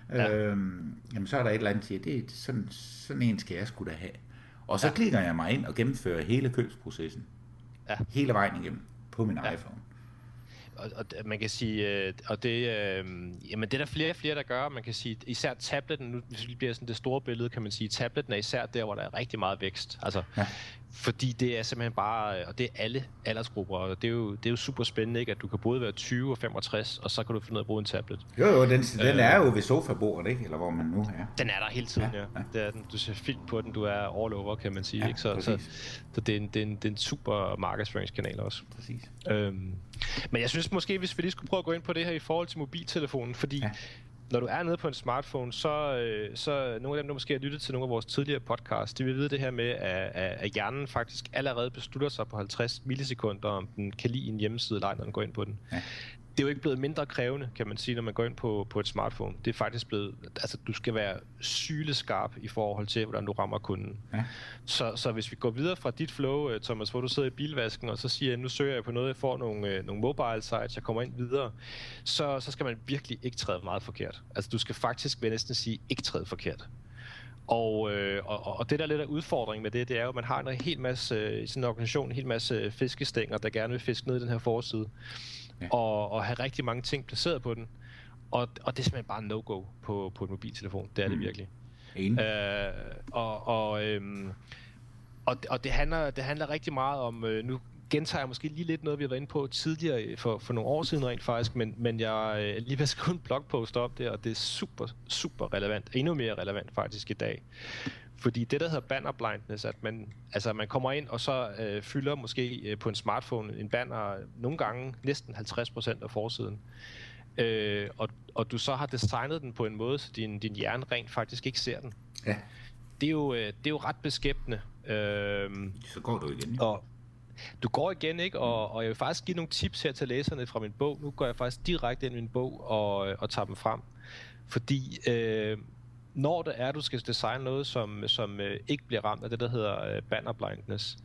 Jamen så er der et eller andet, der siger, det er sådan en skal jeg sgu da have. Og så klikker jeg mig ind og gennemfører hele købsprocessen. Hele vejen igennem på min iPhone. Og man kan sige, og det, jamen det er der flere og flere, der gør. Man kan sige, især tabletten, nu hvis det bliver sådan det store billede, kan man sige, tabletten er især der, hvor der er rigtig meget vækst. Altså, fordi det er simpelthen bare, og det er alle aldersgrupper, og det er jo super spændende, ikke? At du kan både være 20 og 65, og så kan du finde ud af at bruge en tablet. Jo, den er jo ved sofabordet, ikke? Eller hvor man nu er. Den er der hele tiden, Det er den, du ser film på den, du er all over, kan man sige, ikke? Så det er en super markedsføringskanal også. Præcis. Men jeg synes måske, hvis vi lige skulle prøve at gå ind på det her i forhold til mobiltelefonen, fordi når du er nede på en smartphone, så nogle af dem, der måske har lyttet til nogle af vores tidligere podcasts, de vil vide det her med, at hjernen faktisk allerede beslutter sig på 50 millisekunder, om den kan lide en hjemmeside eller ej, når den går ind på den. Ja. Det er jo ikke blevet mindre krævende, kan man sige, når man går ind på et smartphone. Det er faktisk blevet, altså du skal være syleskarp i forhold til, hvordan du rammer kunden. Ja. Så hvis vi går videre fra dit flow, Thomas, hvor du sidder i bilvasken, og så siger, nu søger jeg på noget, jeg får nogle mobile sites, jeg kommer ind videre, så skal man virkelig ikke træde meget forkert. Altså du skal faktisk, vil jeg næsten sige, ikke træde forkert. Og det der lidt af udfordringen med det er jo, at man har en hel masse, i sådan en organisation, en hel masse fiskestænger, der gerne vil fiske ned i den her forside. Ja. Og have rigtig mange ting placeret på den. Og det er simpelthen bare no-go på et mobiltelefon. Det er det virkelig. Og det handler rigtig meget om, nu gentager jeg måske lige lidt noget, vi har været inde på tidligere for nogle år siden rent faktisk, men jeg lige vil skrive en blogpost om det, og det er super, super relevant. Endnu mere relevant faktisk i dag. Fordi det, der hedder banner blindness, at man kommer ind, og så fylder måske på en smartphone en banner nogle gange næsten 50% af forsiden. Og du så har designet den på en måde, så din hjerne rent faktisk ikke ser den. Ja. Det er jo ret beskæmmende. Så går du igen. Og du går igen, ikke? Og jeg vil faktisk give nogle tips her til læserne fra min bog. Nu går jeg faktisk direkte ind i min bog og tager dem frem. Fordi når det er, du skal designe noget, som ikke bliver ramt af det, der hedder banner blindness,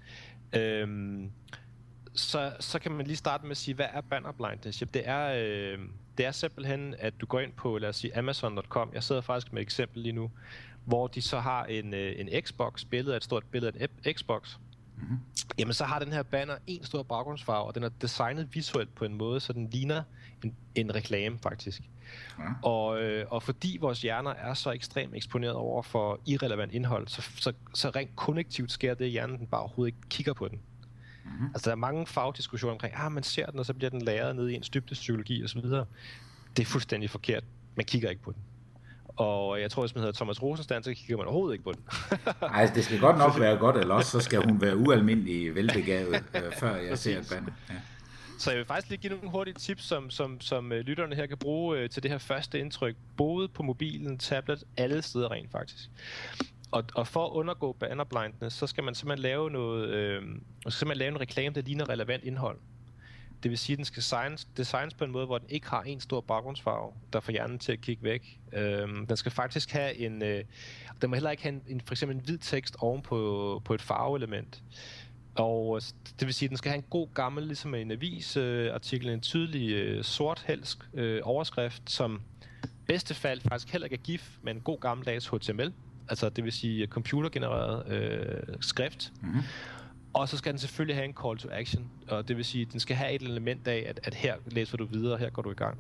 så kan man lige starte med at sige, hvad er banner blindness? Jamen, det er simpelthen, at du går ind på, lad os sige, Amazon.com. Jeg sidder faktisk med et eksempel lige nu, hvor de så har en Xbox, et stort billede af en Xbox. Mm-hmm. Jamen, så har den her banner en stor baggrundsfarve, og den er designet visuelt på en måde, så den ligner en reklame, faktisk. Ja. Og fordi vores hjerner er så ekstremt eksponeret over for irrelevant indhold, så rent konnektivt sker det i hjernen, den bare overhovedet ikke kigger på den. Mm-hmm. Altså, der er mange fagdiskussioner omkring, man ser den, og så bliver den læret ned i en dybdepsykologi og så videre. Det er fuldstændig forkert. Man kigger ikke på den. Og jeg tror, hvis man hedder Thomas Rosenstand, så kigger man overhovedet ikke på den. Nej, det skal godt nok være godt, eller også så skal hun være ualmindelig velbegavet, før jeg ser et banner. Ja. Så jeg vil faktisk lige give nogle hurtige tips, som lytterne her kan bruge til det her første indtryk. Både på mobilen, tablet, alle steder rent faktisk. Og for at undergå banner blindness, så skal man simpelthen lave en reklame, der ligner relevant indhold. Det vil sige, at den skal designes på en måde, hvor den ikke har en stor baggrundsfarve, der får hjernen til at kigge væk. Den skal faktisk have den må heller ikke have for eksempel en hvid tekst oven på et farveelement. Og det vil sige, at den skal have en god gammel, ligesom en avisartikel, en tydelig sort helsk overskrift, som bedste fald faktisk heller ikke er GIF, men en god gammeldags HTML. Altså det vil sige computergenereret skrift. Mm-hmm. Og så skal den selvfølgelig have en call to action, og det vil sige, at den skal have et element af, at her læser du videre, her går du i gang.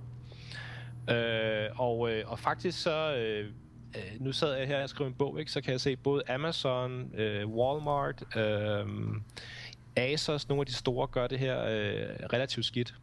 Og faktisk så, nu sad jeg her og skrev en bog, ikke? Så kan jeg se både Amazon, Walmart, Asos, nogle af de store gør det her relativt skidt.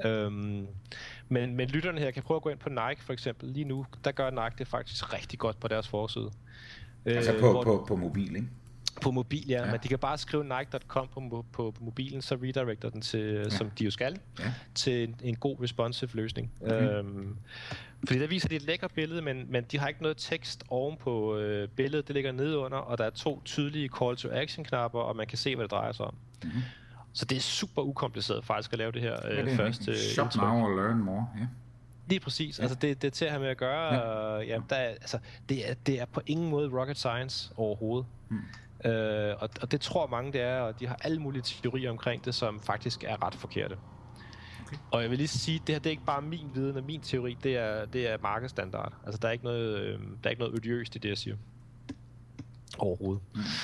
Men lytterne her kan prøve at gå ind på Nike for eksempel. Lige nu, der gør Nike det faktisk rigtig godt på deres forside. Altså på mobil, ikke? På mobil, ja. Men de kan bare skrive nike.com på mobilen, så redirecter den til, som de jo skal, til en god responsive løsning. Okay. Fordi der viser de et lækkert billede, men de har ikke noget tekst oven på billedet. Det ligger nedenunder, og der er 2 tydelige call to action knapper, og man kan se, hvad det drejer sig om. Mm-hmm. Så det er super ukompliceret faktisk at lave det her første shop now or learn more, ja. Lige præcis. Ja. Altså det er til at have med at gøre. Ja. Det er på ingen måde rocket science overhovedet. Og det tror mange det er, og de har alle mulige teorier omkring det, som faktisk er ret forkerte. Okay. Og jeg vil lige sige, det her det er ikke bare min viden og min teori, det er markedsstandard. Altså der er ikke noget odiøst i det, jeg siger. Overhovedet.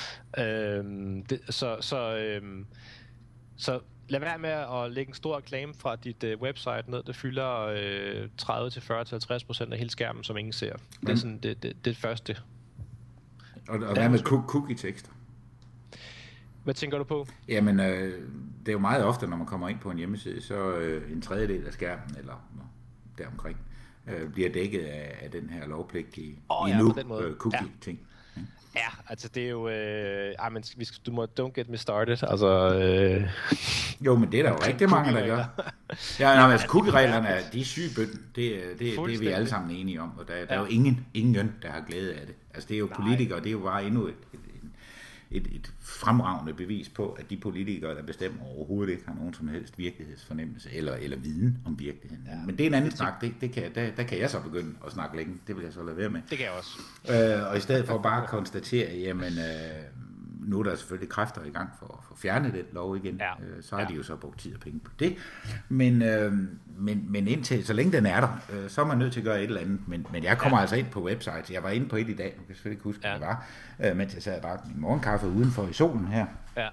Så lad være med at lægge en stor reklame fra dit website ned, der fylder 30-40-50% af hele skærmen, som ingen ser. Det er sådan det første. Og hvad med cookie-tekster? Hvad tænker du på? Jamen, det er jo meget ofte, når man kommer ind på en hjemmeside, så en tredjedel af skærmen, eller deromkring, bliver dækket af den her lovpligtige cookie-ting. Ja, altså det er jo... du må don't get me started, altså... Jo, men det er der jo rigtig mange, der gør. Ja, altså cookie-reglerne, de er sygebøtten. Det er vi alle sammen enige om, og der er jo ingen, der har glæde af det. Altså det er jo politikere, det er jo bare endnu et fremragende bevis på, at de politikere, der bestemmer overhovedet ikke har nogen som helst virkelighedsfornemmelse eller viden om virkeligheden. Ja, men det er en anden snak, der kan jeg så begynde at snakke længe. Det vil jeg så lade være med. Det kan jeg også. Og i stedet for bare at konstatere, jamen nu er der selvfølgelig kræfter i gang for at fjerne den lov igen, så har de jo så brugt tid og penge på det. Men indtil, så længe den er der, så er man nødt til at gøre et eller andet. Men jeg kommer altså ind på websites. Jeg var inde på et i dag, du kan selvfølgelig ikke huske, hvad det var, mens jeg sad og drak min morgenkaffe udenfor i solen her,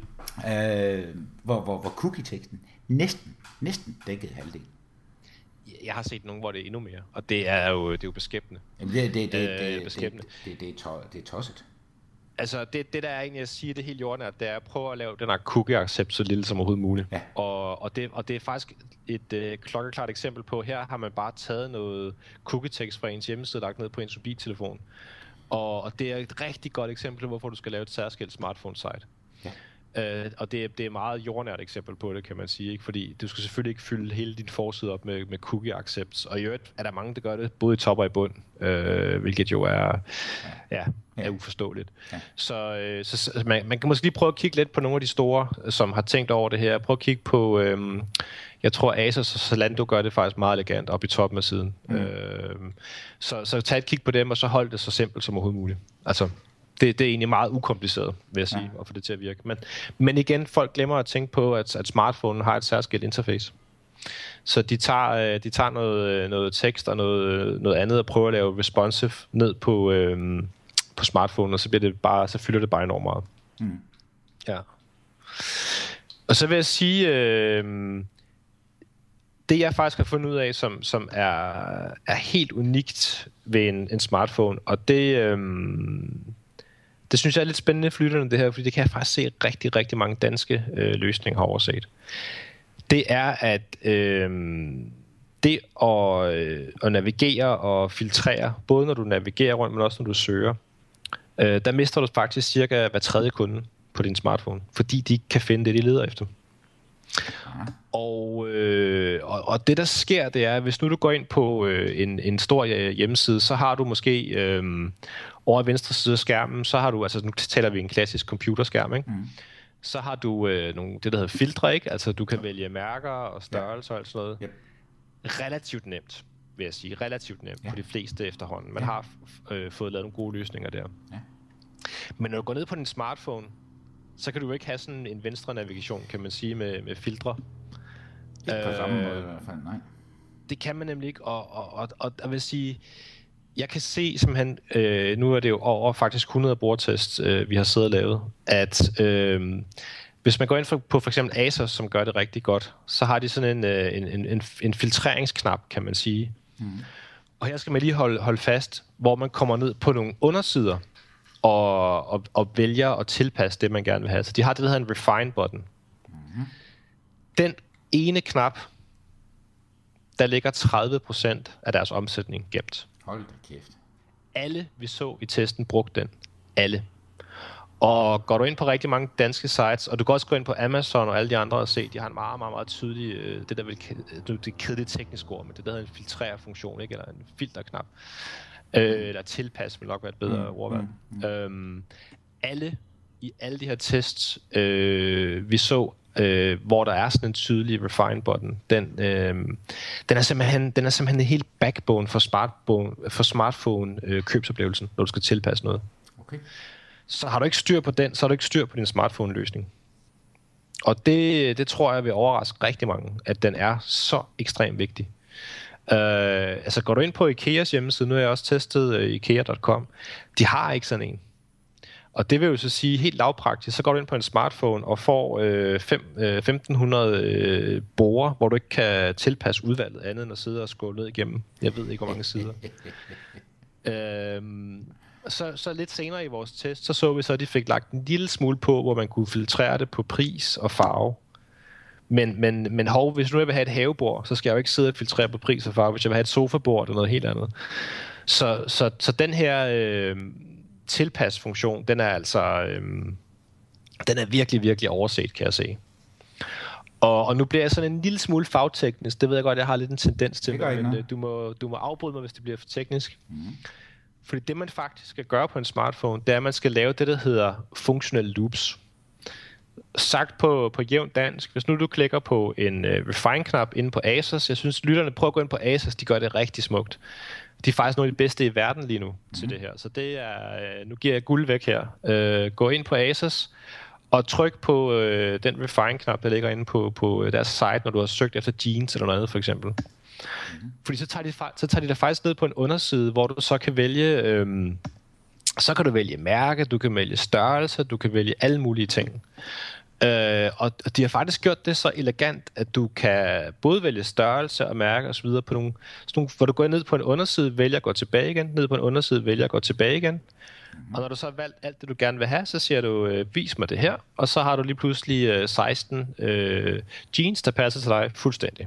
hvor cookie-teksten næsten dækkede halvdelen. Jeg har set nogen, hvor det er endnu mere, og det er jo beskæmmende. Jamen det er tosset. Altså, det der er egentlig at sige, det helt jordnært, det er at prøve at lave den her cookie-accept så lille som overhovedet muligt. Ja. Og det er faktisk et klokkeklart eksempel på, her har man bare taget noget cookie-tekst fra ens hjemmeside, lagt ned på ens mobiltelefon. Og det er et rigtig godt eksempel på, hvorfor du skal lave et særskilt smartphone-site. Ja. Og det er et meget jordnært eksempel på det, kan man sige, ikke? Fordi du skal selvfølgelig ikke fylde hele din forside op med cookie accepts, og i øvrigt er der mange, der gør det, både i top og i bund, hvilket jo er uforståeligt. Ja. Så man kan måske lige prøve at kigge lidt på nogle af de store, som har tænkt over det her. Prøv at kigge på, jeg tror Asos og Zalando gør det faktisk meget elegant op i toppen af siden. Så tag et kig på dem, og så hold det så simpelt som overhovedet muligt. Altså, det er egentlig meget ukompliceret, vil jeg sige, at få det til at virke. Men igen, folk glemmer at tænke på, at smartphonen har et særskilt interface. Så de tager noget tekst og noget andet og prøver at lave responsive ned på smartphonen, og så fylder det bare enormt meget. Ja. Og så vil jeg sige, det jeg faktisk har fundet ud af, som er helt unikt ved en smartphone, og det synes jeg er lidt spændende for lytterne, det her, fordi det kan jeg faktisk se rigtig, rigtig mange danske løsninger har overset. Det er, at det at navigere og filtrere, både når du navigerer rundt, men også når du søger, der mister du faktisk cirka hver tredje kunde på din smartphone, fordi de ikke kan finde det, de leder efter. Og det der sker, det er, hvis nu du går ind på en stor hjemmeside, så har du måske over i venstre side af skærmen, så har du, altså nu taler vi en klassisk computerskærm, ikke? Så har du nogle, det der hedder filtre, ikke? Altså du kan vælge mærker og størrelser og alt sådan noget. Yep. Relativt nemt, vil jeg sige. Relativt nemt for de fleste efterhånden. Man har fået lavet nogle gode løsninger der. Ja. Men når du går ned på din smartphone, så kan du jo ikke have sådan en venstre navigation, kan man sige, med filtre. Ikke på samme måde i hvert fald, nej. Det kan man nemlig ikke, og jeg vil sige, jeg kan se simpelthen, nu er det jo over faktisk 100 brugertests, vi har siddet og lavet, at hvis man går ind på for eksempel Asos, som gør det rigtig godt, så har de sådan en filtreringsknap, kan man sige. Og her skal man lige holde fast, hvor man kommer ned på nogle undersider, og vælger at tilpasse det, man gerne vil have. Så de har det, der hedder en refine button. Den ene knap, der ligger 30% af deres omsætning gemt. Hold da kæft. Alle, vi så i testen, brugte den. Alle. Og går du ind på rigtig mange danske sites, og du kan også gå ind på Amazon og alle de andre og se, de har en meget, meget, meget tydelig, det der vil det kedelige teknisk ord, men det der hedder en filtrerfunktion, ikke? Eller en filterknap. Eller tilpas vil nok være et bedre ordvalg. Alle i alle de her tests, vi så, hvor der er sådan en tydelig refine button, den er simpelthen en helt backbone for smartphone købsoplevelsen, når du skal tilpasse noget. Okay. Så har du ikke styr på den, så har du ikke styr på din smartphone løsning. Og det tror jeg vil overraske rigtig mange, at den er så ekstremt vigtig. Altså går du ind på Ikeas hjemmeside, nu har jeg også testet ikea.com, de har ikke sådan en. Og det vil jo så sige helt lavpraktisk, så går du ind på en smartphone og får 1500 borer, hvor du ikke kan tilpasse udvalget andet end at sidde og scrolle ned igennem. Jeg ved ikke, hvor mange sider. Så lidt senere i vores test, så vi så, at de fik lagt en lille smule på, hvor man kunne filtrere det på pris og farve. Men hov, hvis nu jeg vil have et havebord, så skal jeg jo ikke sidde og filtrere på pris og farve, hvis jeg vil have et sofabord eller noget helt andet. Så den her tilpas-funktion, den er altså den er virkelig, virkelig overset, kan jeg se. Og nu bliver jeg sådan en lille smule fagteknisk. Det ved jeg godt, jeg har lidt en tendens til, men du må afbryde mig, hvis det bliver for teknisk. Fordi det, man faktisk skal gøre på en smartphone, det er, at man skal lave det, der hedder functional loops. Sagt på jævnt dansk, hvis nu du klikker på en refine-knap inde på Asos, jeg synes, lytterne prøver at gå ind på Asos, de gør det rigtig smukt. De er faktisk nogle af de bedste i verden lige nu til det her. Så det er, nu giver jeg guld væk her. Gå ind på Asos og tryk på den refine-knap, der ligger inde på deres site, når du har søgt efter jeans eller noget andet, for eksempel. Fordi så tager de dig faktisk ned på en underside, hvor du så kan vælge, så kan du vælge mærke, du kan vælge størrelse, du kan vælge alle mulige ting. Og de har faktisk gjort det så elegant, at du kan både vælge størrelse og mærke og så videre på nogle, hvor du går ned på en underside, vælger at gå tilbage igen, ned på en underside, vælger at gå tilbage igen. Og når du så har valgt alt det, du gerne vil have, så siger du, vis mig det her, og så har du lige pludselig 16 jeans, der passer til dig fuldstændig.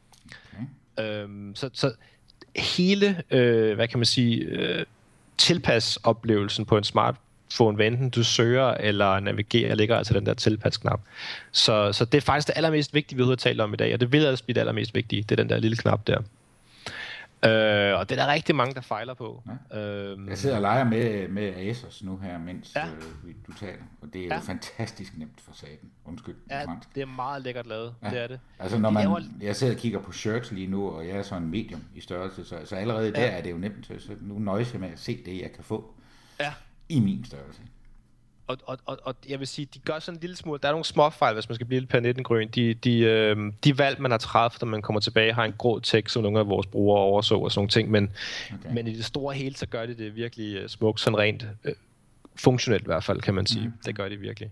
Så hele, hvad kan man sige, tilpas-oplevelsen på en smartphone, hvad enten du søger eller navigerer, ligger altså den der tilpas-knap. Så det er faktisk det allermest vigtige, vi har talt om i dag, og det vil altså blive det allermest vigtige, det er den der lille knap der. Og det er der rigtig mange, der fejler på. Ja. Jeg sidder og leger med Asos nu her, mens du taler, og det er fantastisk nemt for saten. Undskyld. Ja, det er meget lækkert lavet, det er det. Altså når jeg sidder og kigger på shirts lige nu, og jeg er sådan en medium i størrelse, så allerede der er det jo nemt. Så nu nøjes jeg med at se det, jeg kan få i min størrelse. Og jeg vil sige, de gør sådan en lille smule. Der er nogle små fejl, hvis man skal blive lidt pernittengrøn. De valg, man har træffet, når man kommer tilbage, har en grå tekst, som nogle af vores brugere overså og sådan nogle ting. Men i det store hele, så gør det virkelig smukt, sådan rent funktionelt i hvert fald, kan man sige. Det gør det virkelig.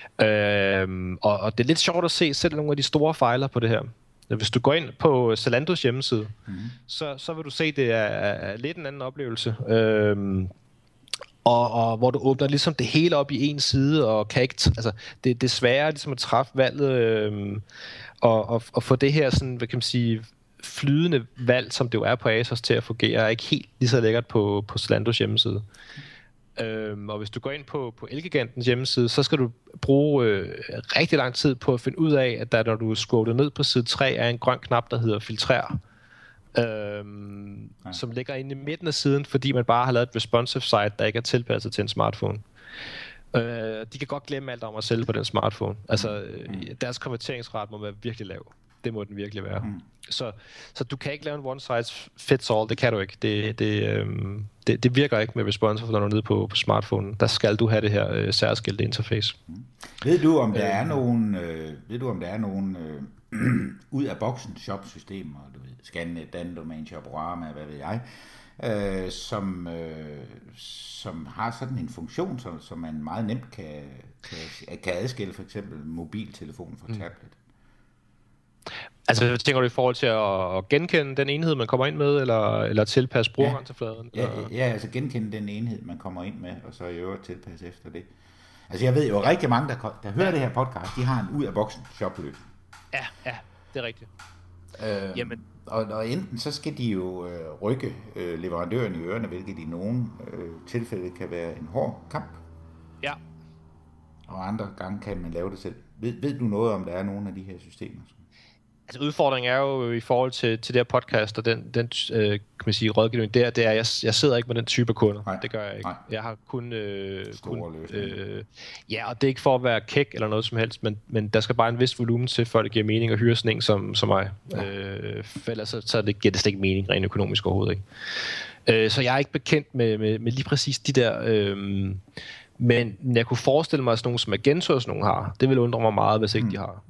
Og det er lidt sjovt at se selv nogle af de store fejler på det her. Hvis du går ind på Zalandos hjemmeside, så vil du se, det er lidt en anden oplevelse. Og hvor du åbner ligesom det hele op i en side, og kan ikke, altså det er sværere ligesom at træffe valget, og få det her sådan, hvad kan man sige, flydende valg, som det jo er på Asos, til at fungere, er ikke helt lige så lækkert på Zalandos hjemmeside. Og hvis du går ind på Elgigantens hjemmeside, så skal du bruge rigtig lang tid på at finde ud af, at der, når du scroller ned på side 3, er en grøn knap, der hedder filtrer. Som ligger inde i midten af siden, fordi man bare har lavet et responsive site, der ikke er tilpasset til en smartphone. De kan godt glemme alt om at sælge på den smartphone. Altså, deres konverteringsret må være virkelig lav. Det må den virkelig være. Så du kan ikke lave en one size fits all. Det kan du ikke. Det virker ikke med responsive, når du er nede på smartphonen. Der skal du have det her særskilte interface. Ved du om der er nogen ud af boksen shop-systemer, du ved, Scannet, Dandomain, Shoporama, hvad ved jeg, som har sådan en funktion, som man meget nemt kan adskille for eksempel mobiltelefon fra tablet. Altså, tænker du i forhold til at genkende den enhed, man kommer ind med, eller tilpasse brugergrænsefladen? Ja, altså genkende den enhed, man kommer ind med, og så i øvrigt tilpasse efter det. Altså, jeg ved jo rigtig mange, der hører det her podcast, de har en ud af boksen shopløb. Ja, det er rigtigt. Jamen. Og enten så skal de jo rykke leverandøren i ørerne, hvilket i nogle tilfælde kan være en hård kamp. Ja. Og andre gange kan man lave det selv. Ved du noget om, der er nogle af de her systemer? Altså udfordringen er jo i forhold til det her podcast og den kan man sige, rådgivning det er, jeg sidder ikke med den type kunder. Nej, det gør jeg ikke. Nej. Jeg har kun ja, og det er ikke for at være kæk eller noget som helst, men der skal bare en vis volumen til, for at det giver mening at hyre sådan en som mig. Ja. Ellers så giver det slet ikke mening rent økonomisk overhovedet ikke. Så jeg er ikke bekendt med lige præcis de der men jeg kunne forestille mig, at sådan nogle som Magento sådan nogle har. Det vil undre mig meget, hvis ikke de har.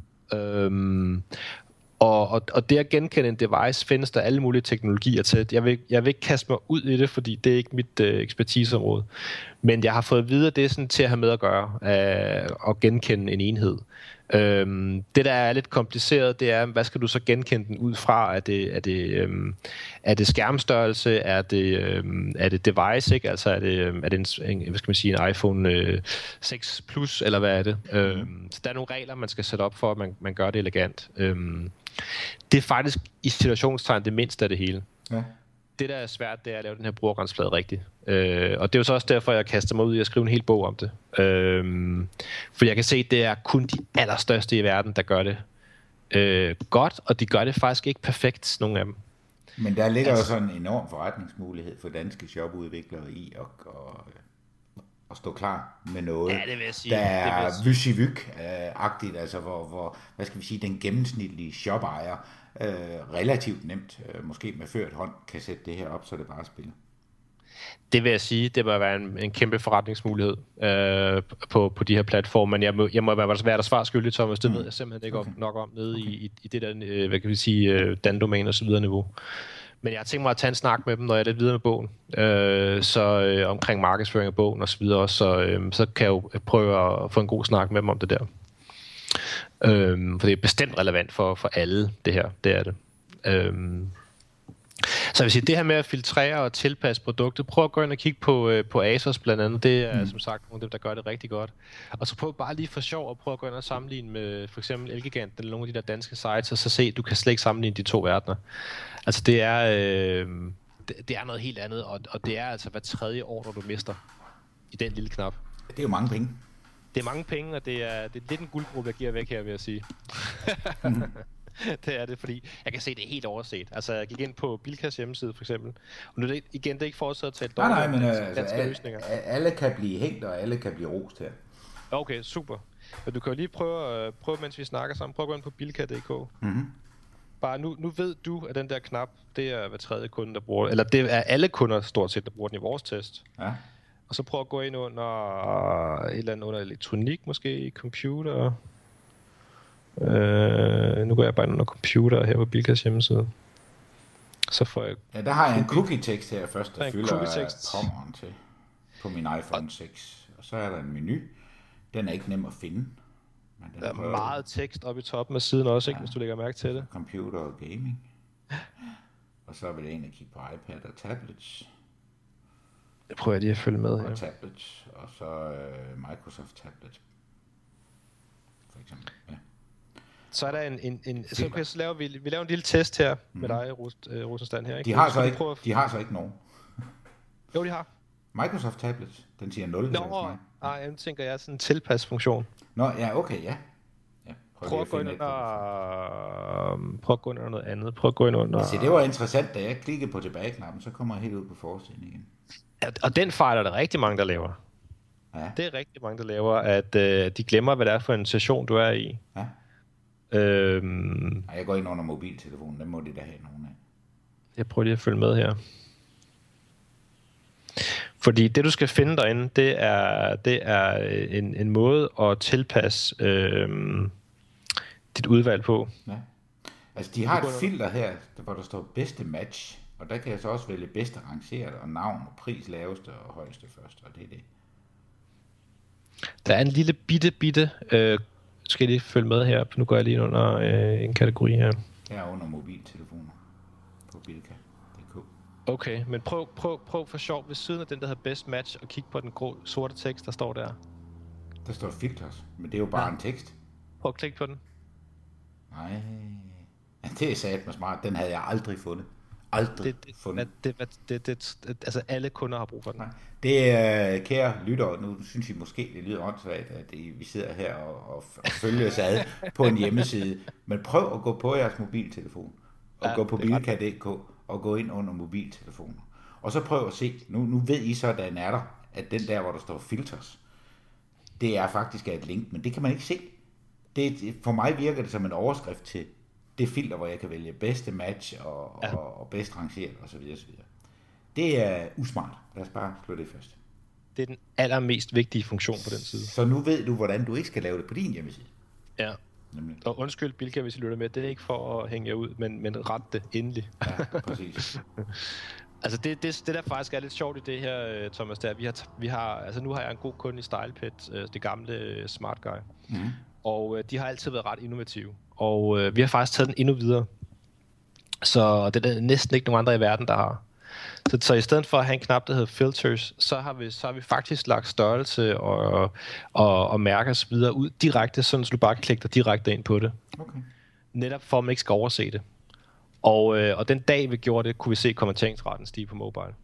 Og det at genkende en device findes der alle mulige teknologier til. Jeg vil ikke kaste mig ud i det, fordi det er ikke mit ekspertiseområde. Men jeg har fået at vide, at det er sådan til at have med at gøre, at genkende en enhed. Det der er lidt kompliceret, det er, hvad skal du så genkende den ud fra? Er det skærmstørrelse? Er det device? Ikke? Altså er det en, hvad skal man sige, en iPhone 6 Plus, eller hvad er det? Så der er nogle regler, man skal sætte op for, at man gør det elegant. Det er faktisk i situationstegn det mindste af det hele. Ja. Det, der er svært, det er at lave den her brugergrænseflade rigtigt. Og det er jo så også derfor, jeg kaster mig ud i at skrive en hel bog om det. For jeg kan se, at det er kun de allerstørste i verden, der gør det godt, og de gør det faktisk ikke perfekt, nogle af dem. Men der ligger jo sådan en enorm forretningsmulighed for danske shopudviklere i at stå klar med noget, ja, det vil jeg sige. Der er vyk-agtigt, altså hvor, hvad skal vi sige, den gennemsnitlige shopejer relativt nemt, måske med ført hånd, kan sætte det her op, så det bare spiller. Det vil jeg sige, det bør være en kæmpe forretningsmulighed på de her platforme, men jeg må være der svar skyldig, Thomas, det ved jeg simpelthen ikke nok om nede i det der, hvad kan vi sige, Dandomain og så videre niveau. Men jeg har tænkt mig at tage en snak med dem, når jeg er lidt videre med bogen, omkring markedsføring af bogen og så videre også, så kan jeg jo prøve at få en god snak med dem om det der. For det er bestemt relevant for alle, det her, det er det. Så jeg vil sige, det her med at filtrere og tilpasse produktet, prøv at gå ind og kigge på Asos blandt andet, det er som sagt nogle af dem, der gør det rigtig godt. Og så prøv bare lige for sjov at prøve at gå ind og sammenligne med for eksempel Elgigant eller nogle af de der danske sites, og så se, du kan slet ikke sammenligne de to verdener. Altså det er noget helt andet, og det er altså hver tredje år, når du mister i den lille knap. Det er jo mange penge. Det er mange penge, og det er lidt en guldgruppe, jeg giver væk her, vil jeg sige. Det er det, fordi jeg kan se, det er helt overset. Altså, jeg gik ind på Bilkas hjemmeside, for eksempel. Og nu igen, det er ikke fortsat at tale dårligt om danske løsninger. Alle kan blive hængt, og alle kan blive rost her. Okay, super. Men du kan jo lige prøve, mens vi snakker sammen, prøv at gå ind på bilka.dk. Bare nu ved du, at den der knap, det er hver tredje kunde, der bruger, eller det er alle kunder stort set, der bruger den i vores test. Ja. Og så prøv at gå ind under et eller andet under elektronik, måske computer. Nu går jeg bare ind under computer her på Bilkas hjemmeside. Så får jeg... Ja, der har jeg en cookie-tekst her først, der fylder kommeren til på min iPhone 6. Og så er der en menu. Den er ikke nem at finde. Men der er meget tekst oppe i toppen af siden også, ikke, hvis du lægger mærke til det. Computer og gaming. Og så vil jeg egentlig kigge på iPad og tablets. Jeg prøver lige at følge med her. Og tablets, og så Microsoft Tablet. For eksempel, ja. Så er der så laver vi laver en lille test her med dig, Rosenstand her. Ikke? De har så ikke nogen. Jo, de har. Microsoft Tablet, den siger 0. Nej, jeg tænker, jeg er sådan en tilpas-funktion. Nå, ja, okay, ja. Prøv at gå ind under noget andet. Prøv at gå ind under... Se, det var interessant, da jeg klikkede på tilbageknappen, så kommer jeg helt ud på forsiden igen. Og den fejl er der rigtig mange, der laver. Ja. Det er rigtig mange, der laver, at de glemmer, hvad det er for en session, du er i. Ja. Jeg går ind under mobiltelefonen, den må de da have nogen af. Jeg prøver lige at følge med her. Fordi det, du skal finde derinde, det er en måde at tilpasse dit udvalg på. Ja. Altså, de har et filter her, hvor der står bedste match, og der kan jeg så også vælge bedste rangeret, og navn og pris laveste og højeste først, og det er det. Der er en lille bitte, skal jeg lige følge med her, nu går jeg lige under en kategori her. Her er under mobiltelefoner på Bilka.dk. Okay, men prøv for sjov ved siden af den, der hedder best match, og kig på den sorte tekst, der står der. Der står filters, men det er jo bare en tekst. Prøv at klikke på den. Nej, ja, det er satme smart. Den havde jeg aldrig fundet. Fundet. Altså alle kunder har brug for den. Nej. Det er, kære lyttere, nu synes I måske, det lyder åndssvagt, at vi sidder her og følger os ad på en hjemmeside. Men prøv at gå på jeres mobiltelefon, og gå på Bilka.dk, og gå ind under mobiltelefoner. Og så prøv at se, nu ved I så, at er der, at den der, hvor der står filters, det er faktisk et link, men det kan man ikke se. For mig virker det som en overskrift til det filter, hvor jeg kan vælge bedste match og bedst rangeret osv. Det er usmart. Lad os bare slå det først. Det er den allermest vigtige funktion på den side. Så nu ved du, hvordan du ikke skal lave det på din hjemmeside. Ja. Nemlig. Og undskyld, Bilka, hvis I lytter med. Det er ikke for at hænge jer ud, men ret det endelig. Ja, præcis. Altså det der faktisk er lidt sjovt i det her, Thomas, der vi har altså nu har jeg en god kunde i StylePet, det gamle Smart Guy. Mm. Og de har altid været ret innovative. Og vi har faktisk taget den endnu videre. Så det er næsten ikke nogen andre i verden, der har. Så i stedet for at have en knap, der hedder filters, så har vi faktisk lagt størrelse og mærker så videre ud direkte, sådan så du bare klikker direkte ind på det. Okay. Netop for at man ikke skal overse det. Og den dag vi gjorde det, kunne vi se konverteringsraten stige på mobile.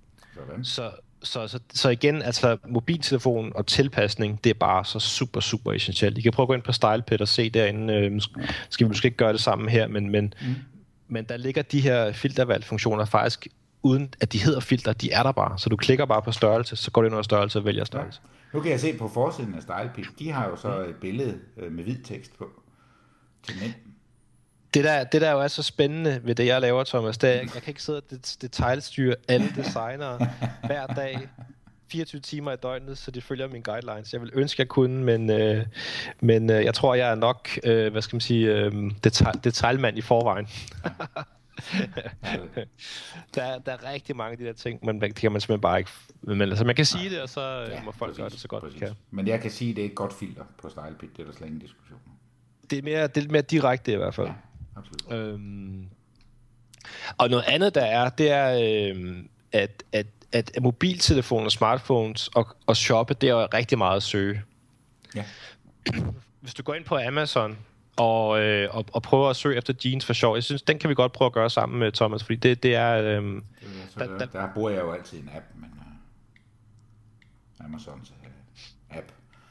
Så igen, altså mobiltelefonen og tilpasning, det er bare så super essentielt. I kan prøve at gå ind på StylePet og se derinde, skal vi måske ikke gøre det sammen her, men der ligger de her filtervalgfunktioner faktisk, uden at de hedder filter, de er der bare. Så du klikker bare på størrelse, så går du ind under størrelse og vælger størrelse. Ja. Nu kan jeg se på forsiden af StylePet, de har jo så et billede med hvid tekst på til mænd. Det der jo er så spændende ved det, jeg laver, Thomas, det er, jeg kan ikke sidde og detailstyre alle designere hver dag, 24 timer i døgnet, så de følger mine guidelines. Jeg vil ønske, jeg kunne, men jeg tror, jeg er nok, hvad skal man sige, detailmand i forvejen. der er rigtig mange af de der ting, men det kan man simpelthen bare ikke. Men altså, man kan sige det, og så må folk gøre det så godt, de kan. Men jeg kan sige, at det er et godt filter på StylePet, det er der slet ingen diskussion. Det er lidt mere direkte i hvert fald. Ja, og noget andet, der er, det er, at mobiltelefoner og smartphones og shoppe, det er rigtig meget at søge. Ja. Hvis du går ind på Amazon og prøver at søge efter jeans for sjov, jeg synes, den kan vi godt prøve at gøre sammen med Thomas, fordi det er... der bruger jeg jo altid en app, men Amazons app.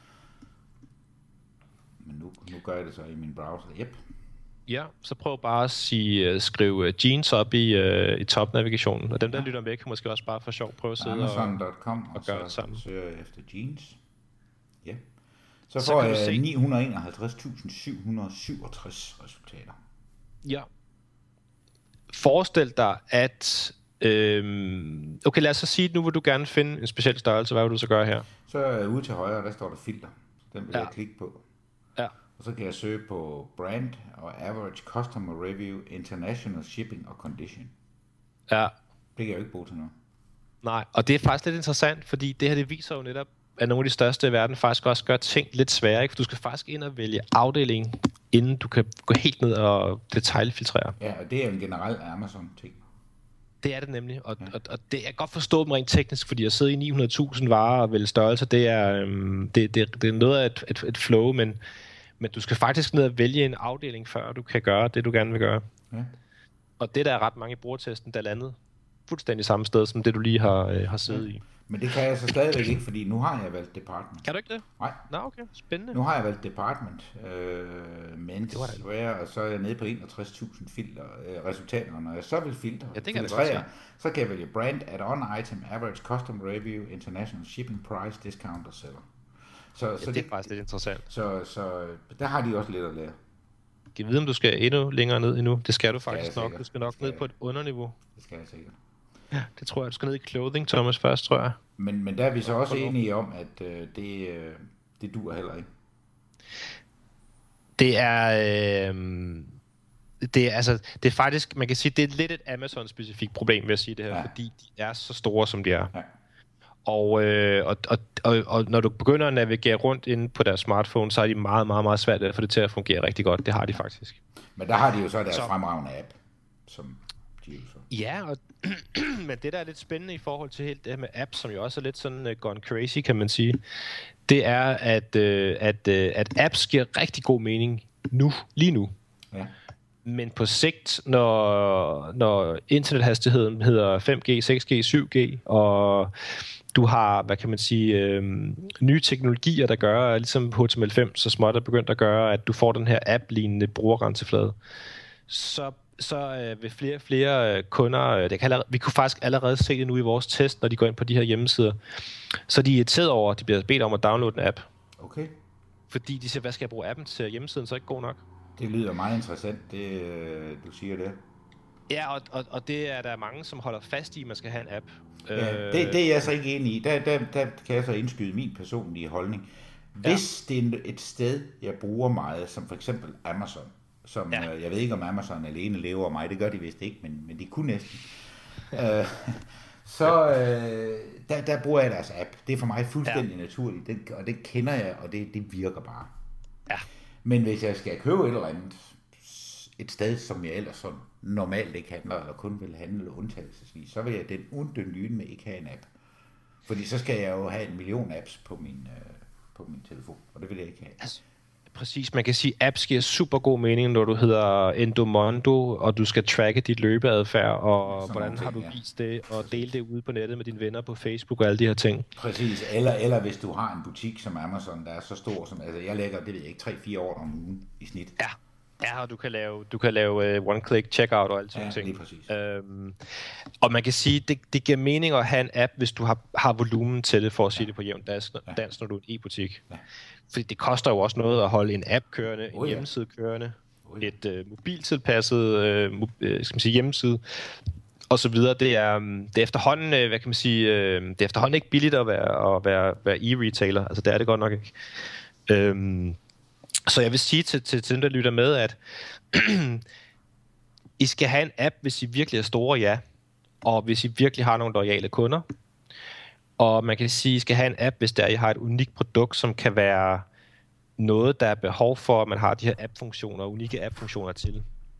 Men nu gør jeg det så i min browser. Yep. Ja, så prøv bare at skrive jeans op i topnavigationen. Og dem, der lytter med, kan måske også bare for sjov prøve at sidde Amazon.com og gøre det sammen. Så søger jeg efter jeans. Ja. Så får jeg 951.767 resultater. Ja. Forestil dig, at... okay, lad os så sige, at nu vil du gerne finde en speciel størrelse. Hvad vil du så gøre her? Så ude til højre, der står der filter. Den vil jeg klikke på. Ja. Og så kan jeg søge på brand og average customer review, international shipping og condition. Ja. Det kan jeg jo ikke bruge til noget. Nej, og det er faktisk lidt interessant, fordi det her, det viser jo netop, at nogle af de største i verden faktisk også gør ting lidt svære, ikke? For du skal faktisk ind og vælge afdeling, inden du kan gå helt ned og detailfiltrere. Ja, og det er en generel Amazon-ting. Det er det nemlig, og det er godt forstået rent teknisk, fordi at sidde i 900.000 varer og vælge størrelse, det er noget af et flow, men du skal faktisk ned og vælge en afdeling, før du kan gøre det, du gerne vil gøre. Ja. Og det der er ret mange i brugertesten, der landede fuldstændig samme sted, som det du lige har siddet i. Men det kan jeg så stadigvæk ikke, fordi nu har jeg valgt department. Kan du ikke det? Nej. Nå, okay. Spændende. Nu har jeg valgt department, menswear, og så er jeg nede på 61.000 filter resultater. Når jeg så vil filtrere, så kan jeg vælge brand, add-on item, average custom review, international shipping price, discount og seller. Så det er faktisk lidt interessant. Så der har de også lidt at lære. Kan vide, om du skal endnu længere ned endnu? Det skal du faktisk nok. Du skal nok ned på et underniveau. Det skal jeg sikkert. Ja, det tror jeg. Du skal ned i clothing, Thomas, først, tror jeg. Men der er vi så også enige om, at det duer heller ikke. Det er faktisk, man kan sige, det er lidt et Amazon-specifikt problem, vil jeg sige det her, fordi de er så store, som de er. Ja. Og når du begynder at navigere rundt inde på deres smartphone, så er de meget, meget, meget svært at få det til at fungere rigtig godt. Det har de faktisk. Men der har de jo så deres fremragende app, som de jo så... Ja, men det der er lidt spændende i forhold til helt det her med apps, som jo også er lidt sådan gone crazy, kan man sige, det er, at apps giver rigtig god mening lige nu. Ja. Men på sigt, når internethastigheden hedder 5G, 6G, 7G, og du har, hvad kan man sige, nye teknologier, der gør, ligesom HTML5 så småt er begyndt at gøre, at du får den her app-lignende brugergrænseflade, så vil flere kunder, vi kunne faktisk allerede se det nu i vores test, når de går ind på de her hjemmesider, så de er irriteret over, at de bliver bedt om at downloade en app. Okay. Fordi de siger, hvad skal jeg bruge appen til? Hjemmesiden så er ikke god nok. Det lyder meget interessant, det du siger det. Ja, og det er der mange, som holder fast i, at man skal have en app. Ja, det er jeg så ikke enig i. Der kan jeg så indskyde min personlige holdning. Hvis det er et sted, jeg bruger meget, som for eksempel Amazon, som jeg ved ikke, om Amazon alene lever af mig, det gør de vist ikke, men de kunne næsten. Der bruger jeg deres app. Det er for mig fuldstændig naturligt, og det kender jeg, og det virker bare. Ja. Men hvis jeg skal købe et eller andet, et sted, som jeg ellers sådan normalt ikke handler, eller kun vil handle undtagelsesvis, så vil jeg den undyn med ikke have en app. Fordi så skal jeg jo have 1 million apps på min telefon, og det vil jeg ikke have. Altså, præcis, man kan sige, at apps giver super god mening, når du hedder Endomondo, og du skal tracke dit løbeadfærd, og hvordan har du vist det, og dele det ude på nettet med dine venner på Facebook og alle de her ting. Præcis, eller hvis du har en butik som Amazon, der er så stor, som altså jeg lægger, det ved jeg ikke, 3-4 år om ugen i snit. Ja, og du kan lave one-click checkout og alle sådan ting. Lige præcis. Og man kan sige, det giver mening at have en app, hvis du har volumen til det, for at sige det på jævn dans, når du er en e-butik. Ja. Fordi det koster jo også noget at holde en app kørende, en hjemmeside kørende, et mobiltilpasset skal man sige, hjemmeside, og så videre. Det er efterhånden, hvad kan man sige, det er efterhånden ikke billigt at være e-retailer. Altså det er det godt nok ikke. Så jeg vil sige til dem, der lytter med, at I skal have en app, hvis I virkelig er store, ja. Og hvis I virkelig har nogle loyale kunder. Og man kan sige, at I skal have en app, hvis I har et unikt produkt, som kan være noget, der er behov for, at man har de her app-funktioner, unikke app-funktioner til.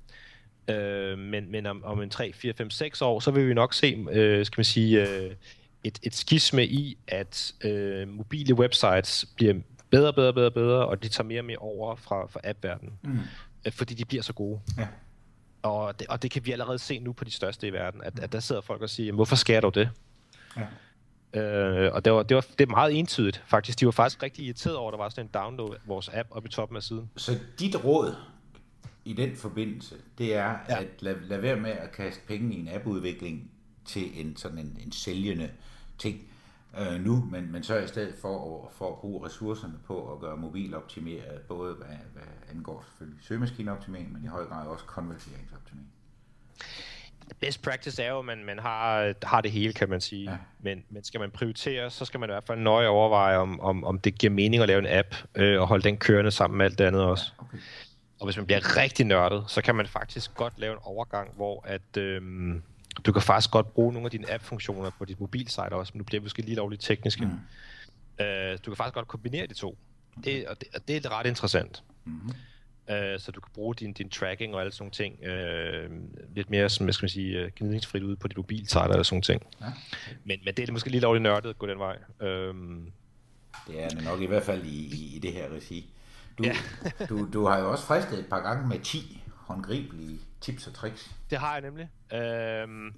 Men om en 3, 4, 5, 6 år, så vil vi nok se, skal man sige, et skisme i, at mobile websites bliver bedre, og de tager mere og mere over fra app-verdenen. Fordi de bliver så gode. Ja. Og det kan vi allerede se nu på de største i verden, at der sidder folk og siger, hvorfor skal du det? Ja. Og det er meget entydigt, faktisk. De var faktisk rigtig irriteret over, at der var sådan en download af vores app oppe i toppen af siden. Så dit råd i den forbindelse, det er at lade være med at kaste penge i en appudvikling til en sælgende ting nu, men så i stedet for at bruge ressourcerne på at gøre mobiloptimeret, både hvad angår selvfølgelig søgemaskineoptimering, men i høj grad også konverteringsoptimering. Best practice er jo, at man har det hele, kan man sige. Ja. Men skal man prioritere, så skal man i hvert fald nøje overveje, om det giver mening at lave en app, og holde den kørende sammen med alt det andet også. Ja, okay. Og hvis man bliver rigtig nørdet, så kan man faktisk godt lave en overgang, hvor at du kan faktisk godt bruge nogle af dine app-funktioner på dit mobilsite også, men du bliver måske lige lovligt tekniske. Du kan faktisk godt kombinere de to. Det er ret interessant. Så du kan bruge din tracking og alle sådan ting lidt mere, som skal man sige, gnidningsfrit ude på dit mobilsite eller sådan ting. Ja. Men det er måske lige lovligt nørdet at gå den vej. Det er nok i hvert fald i det her regi. Du har jo også fristet et par gange med 10 håndgribelige tips og tricks. Det har jeg nemlig.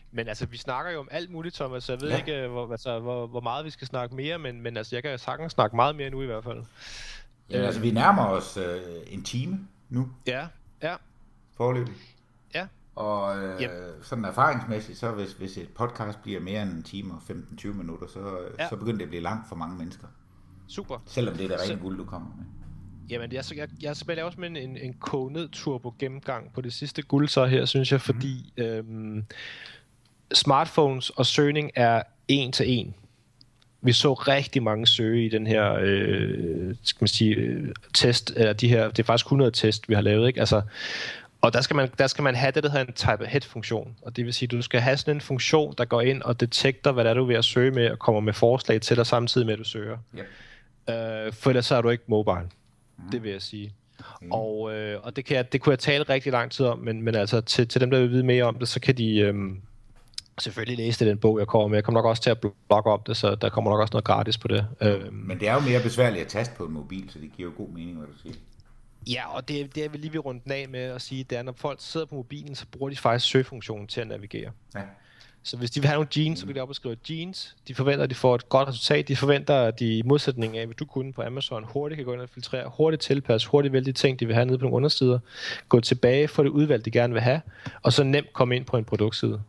Men altså, vi snakker jo om alt muligt, Thomas. Jeg ved ikke, hvor meget vi skal snakke mere, men altså, jeg kan sagtens snakke meget mere nu i hvert fald. Ja, altså, vi nærmer os en time nu. Ja. Foreløbig. Ja. Og sådan erfaringsmæssigt, så hvis et podcast bliver mere end en time og 15-20 minutter, så begynder det at blive langt for mange mennesker. Super. Selvom det er det rene guld, du kommer med. Jamen, jeg laver også med en kogned turbo gennemgang på det sidste guld så her, synes jeg, fordi smartphones og søgning er 1 til 1. Vi så rigtig mange søge i den her skal man sige, test, eller det er faktisk 100 test, vi har lavet, ikke? Altså, og der skal man have det, der hedder en type ahead funktion, og det vil sige, at du skal have sådan en funktion, der går ind og detekter, hvad der er, du er ved at søge med, og kommer med forslag til dig samtidig med, at du søger. Yep. For ellers så er du ikke mobile. Det vil jeg sige. Og det kunne jeg tale rigtig lang tid om, men altså til dem, der vil vide mere om det, så kan de selvfølgelig læse den bog, jeg kommer med. Jeg kommer nok også til at blogge om det, så der kommer nok også noget gratis på det. Men det er jo mere besværligt at taste på en mobil, så det giver jo god mening, hvad du siger. Ja, og det er vi lige ved rundt af med at sige, det er, når folk sidder på mobilen, så bruger de faktisk søgefunktionen til at navigere. Ja. Så hvis de vil have nogle jeans, så kan de op og skrive jeans. De forventer, at de får et godt resultat. De forventer, at de i modsætning af, hvad du kunne på Amazon, hurtigt kan gå ind og filtrere, hurtigt tilpasse, hurtigt vælge de ting, de vil have nede på nogle undersider. Gå tilbage, få det udvalg, de gerne vil have, og så nemt komme ind på en produktside.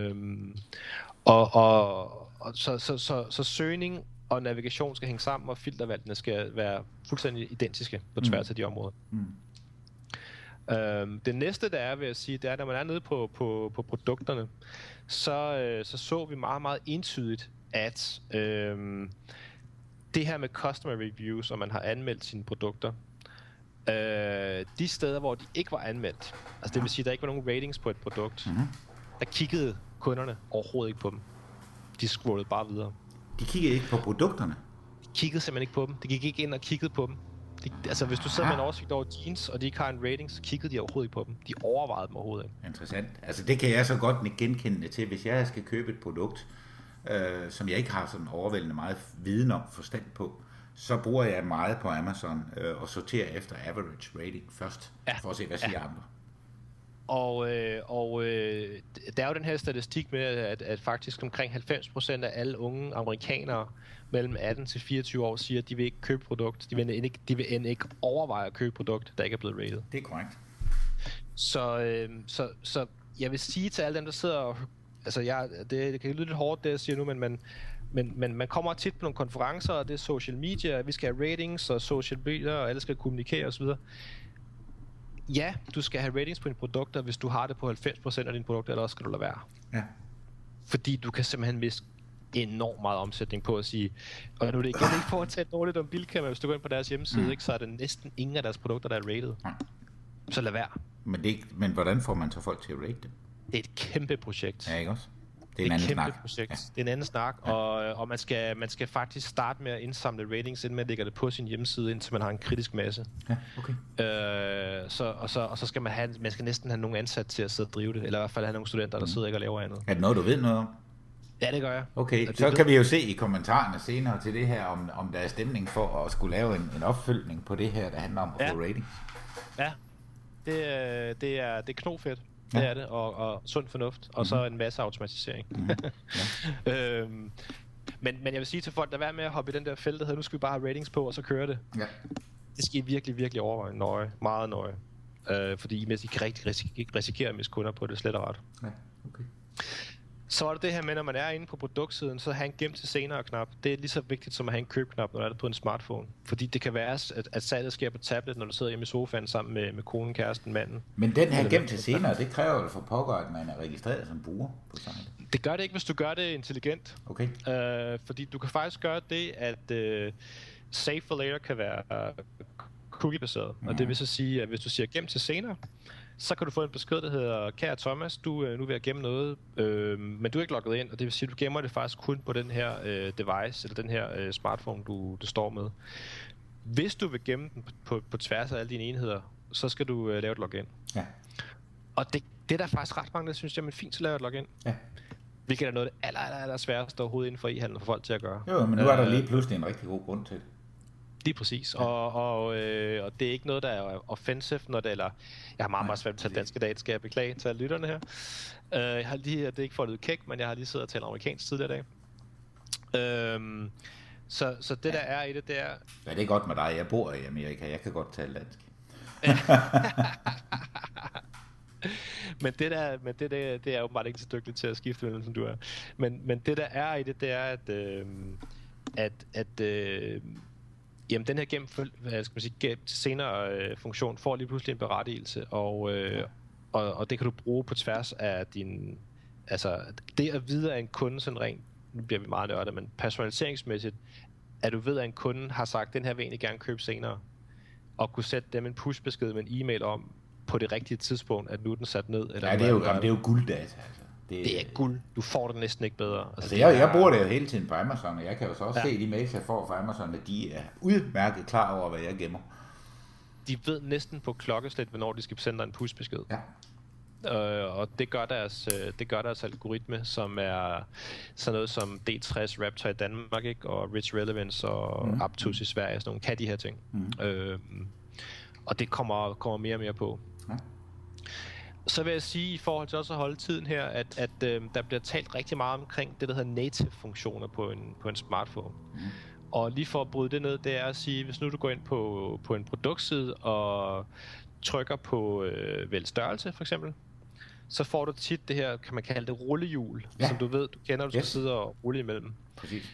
Så søgning og navigation skal hænge sammen, og filtervalgene skal være fuldstændig identiske på tværs af de områder. Det næste, der er, vil jeg sige, det er, når man er nede på produkterne, så vi meget, meget entydigt, at det her med customer reviews, og man har anmeldt sine produkter, de steder, hvor de ikke var anmeldt, altså det vil sige, der ikke var nogen ratings på et produkt, der kiggede kunderne overhovedet ikke på dem. De scrollede bare videre. De kiggede ikke på produkterne? De kiggede simpelthen ikke på dem. De gik ikke ind og kiggede på dem. Altså, hvis du sidder med en oversigt over jeans, og de ikke har en rating, så kiggede de overhovedet ikke på dem. De overvejede dem overhovedet ikke. Interessant. Altså, det kan jeg så godt genkende til, hvis jeg skal købe et produkt, som jeg ikke har sådan overvældende meget viden om, forstand på, så bruger jeg meget på Amazon og sorterer efter average rating først, for at se, hvad siger andre. Og der er jo den her statistik med, at faktisk omkring 90% af alle unge amerikanere mellem 18 til 24 år siger, at de vil ikke købe produkt. De vil end ikke overveje at købe produkt, der ikke er blevet rated. Det er korrekt. Så jeg vil sige til alle dem, der sidder og... Altså, det kan lyde lidt hårdt, det jeg siger nu, men man kommer tit på nogle konferencer, og det er social media, vi skal have ratings og social media, og alle skal kommunikere osv. Ja, du skal have ratings på dine produkter, hvis du har det på 90% af dine produkter, eller også skal du lade være. Ja. Fordi du kan simpelthen miste enormt meget omsætning på at sige, og nu er det igen ikke for at tage dårligt om Bilka, men hvis du går ind på deres hjemmeside, ikke, så er det næsten ingen af deres produkter, der er rated. Så lad være. Men hvordan får man så folk til at rate det? Det er et kæmpe projekt. Ja, ikke også? Det er en anden snak. Projekt. Ja. Det er en anden snak, og man skal faktisk starte med at indsamle ratings, inden man lægger det på sin hjemmeside, indtil man har en kritisk masse. Ja, okay. Så skal man skal næsten have nogen ansat til at sidde og drive det, eller i hvert fald have nogle studenter, der sidder ikke og laver andet. Er det noget, du ved noget om? Ja, det gør jeg. Okay, så kan vi jo se i kommentarerne senere til det her, om der er stemning for at skulle lave en opfølgning på det her, der handler om at få ratings. Ja, det er knofedt. Det er det, og sund fornuft, og så en masse automatisering. Men jeg vil sige til folk, der er med at hoppe i den der felt, der hedder, nu skal vi bare have ratings på, og så køre det. Ja. Det skal I virkelig, virkelig overveje nøje, meget nøje. Fordi I kan rigtig risikere at miste kunder på det, slet og ret. Ja, okay. Så er det her med, når man er inde på produktsiden, så have en gem til senere knap. Det er lige så vigtigt som at have en købknap, når du er på en smartphone. Fordi det kan være, at salget sker på tablet, når du sidder hjemme i sofaen sammen med konen, kæresten, manden. Men den her gem til senere, det kræver jo for pokker, at man er registreret som bruger på site. Det gør det ikke, hvis du gør det intelligent. Okay. Fordi du kan faktisk gøre det, at save for later kan være cookie-baseret. Og det vil så sige, at hvis du siger gem til senere, så kan du få en besked, der hedder, kære Thomas, du er nu ved at gemme noget, men du er ikke logget ind, og det vil sige, at du gemmer det faktisk kun på den her device, eller den her smartphone, du står med. Hvis du vil gemme den på tværs af alle dine enheder, så skal du lave et login. Ja. Og det er der faktisk ret mange, der synes, det er fint at lave et login. Ja. Hvilket er noget af det aller sværeste overhovedet inden for e-handel for folk til at gøre. Jo, men nu er der lige pludselig en rigtig god grund til det. Lige præcis. Ja. Og det er ikke noget, der er offensive, når det, eller jeg har meget svært til at dansk i dag, det skal jeg beklage til alle lytterne her. Jeg har lige, det er ikke for at lyde kæk, men jeg har lige siddet og talt amerikansk tidligere i dag. Så det der er i det, det er... Ja, det er godt med dig. Jeg bor i Amerika. Jeg kan godt tale dansk. men det er åbenbart ikke så dygtigt til at skifte mellem, som du er. Men det der er i det, det er, at jamen, den her gennem senere funktion får lige pludselig en berettigelse, og det kan du bruge på tværs af din... Altså, det at vide, at en kunde sådan rent, nu bliver vi meget nørdet, men personaliseringsmæssigt, at du ved, at en kunde har sagt, den her vil egentlig gerne købe senere, og kunne sætte dem en pushbesked med en e-mail om, på det rigtige tidspunkt, at nu er den sat ned. Eller det er jo gulddata. Altså. Det er guld. Du får det næsten ikke bedre. Altså jeg bruger det jo hele tiden på Amazon, og jeg kan jo så også se de mails, jeg får fra Amazon, at de er udmærket klar over, hvad jeg gemmer. De ved næsten på klokkeslæt, hvornår de skal sende dig en pushbesked. Ja. Og det gør deres algoritme, som er sådan noget som D60 Raptor i Danmark, ikke? Og Rich Relevance og Aptus i Sverige, sådan nogle, kan de her ting. Og det kommer mere og mere på. Ja. Så vil jeg sige, i forhold til også at holde tiden her, at der bliver talt rigtig meget omkring det, der hedder native-funktioner på en smartphone. Og lige for at bryde det ned, det er at sige, hvis nu du går ind på en produktside og trykker på vælg størrelse, for eksempel, så får du tit det her, kan man kalde det rullehjul, som du ved, du kender, du skal sidde og rulle imellem. Præcis.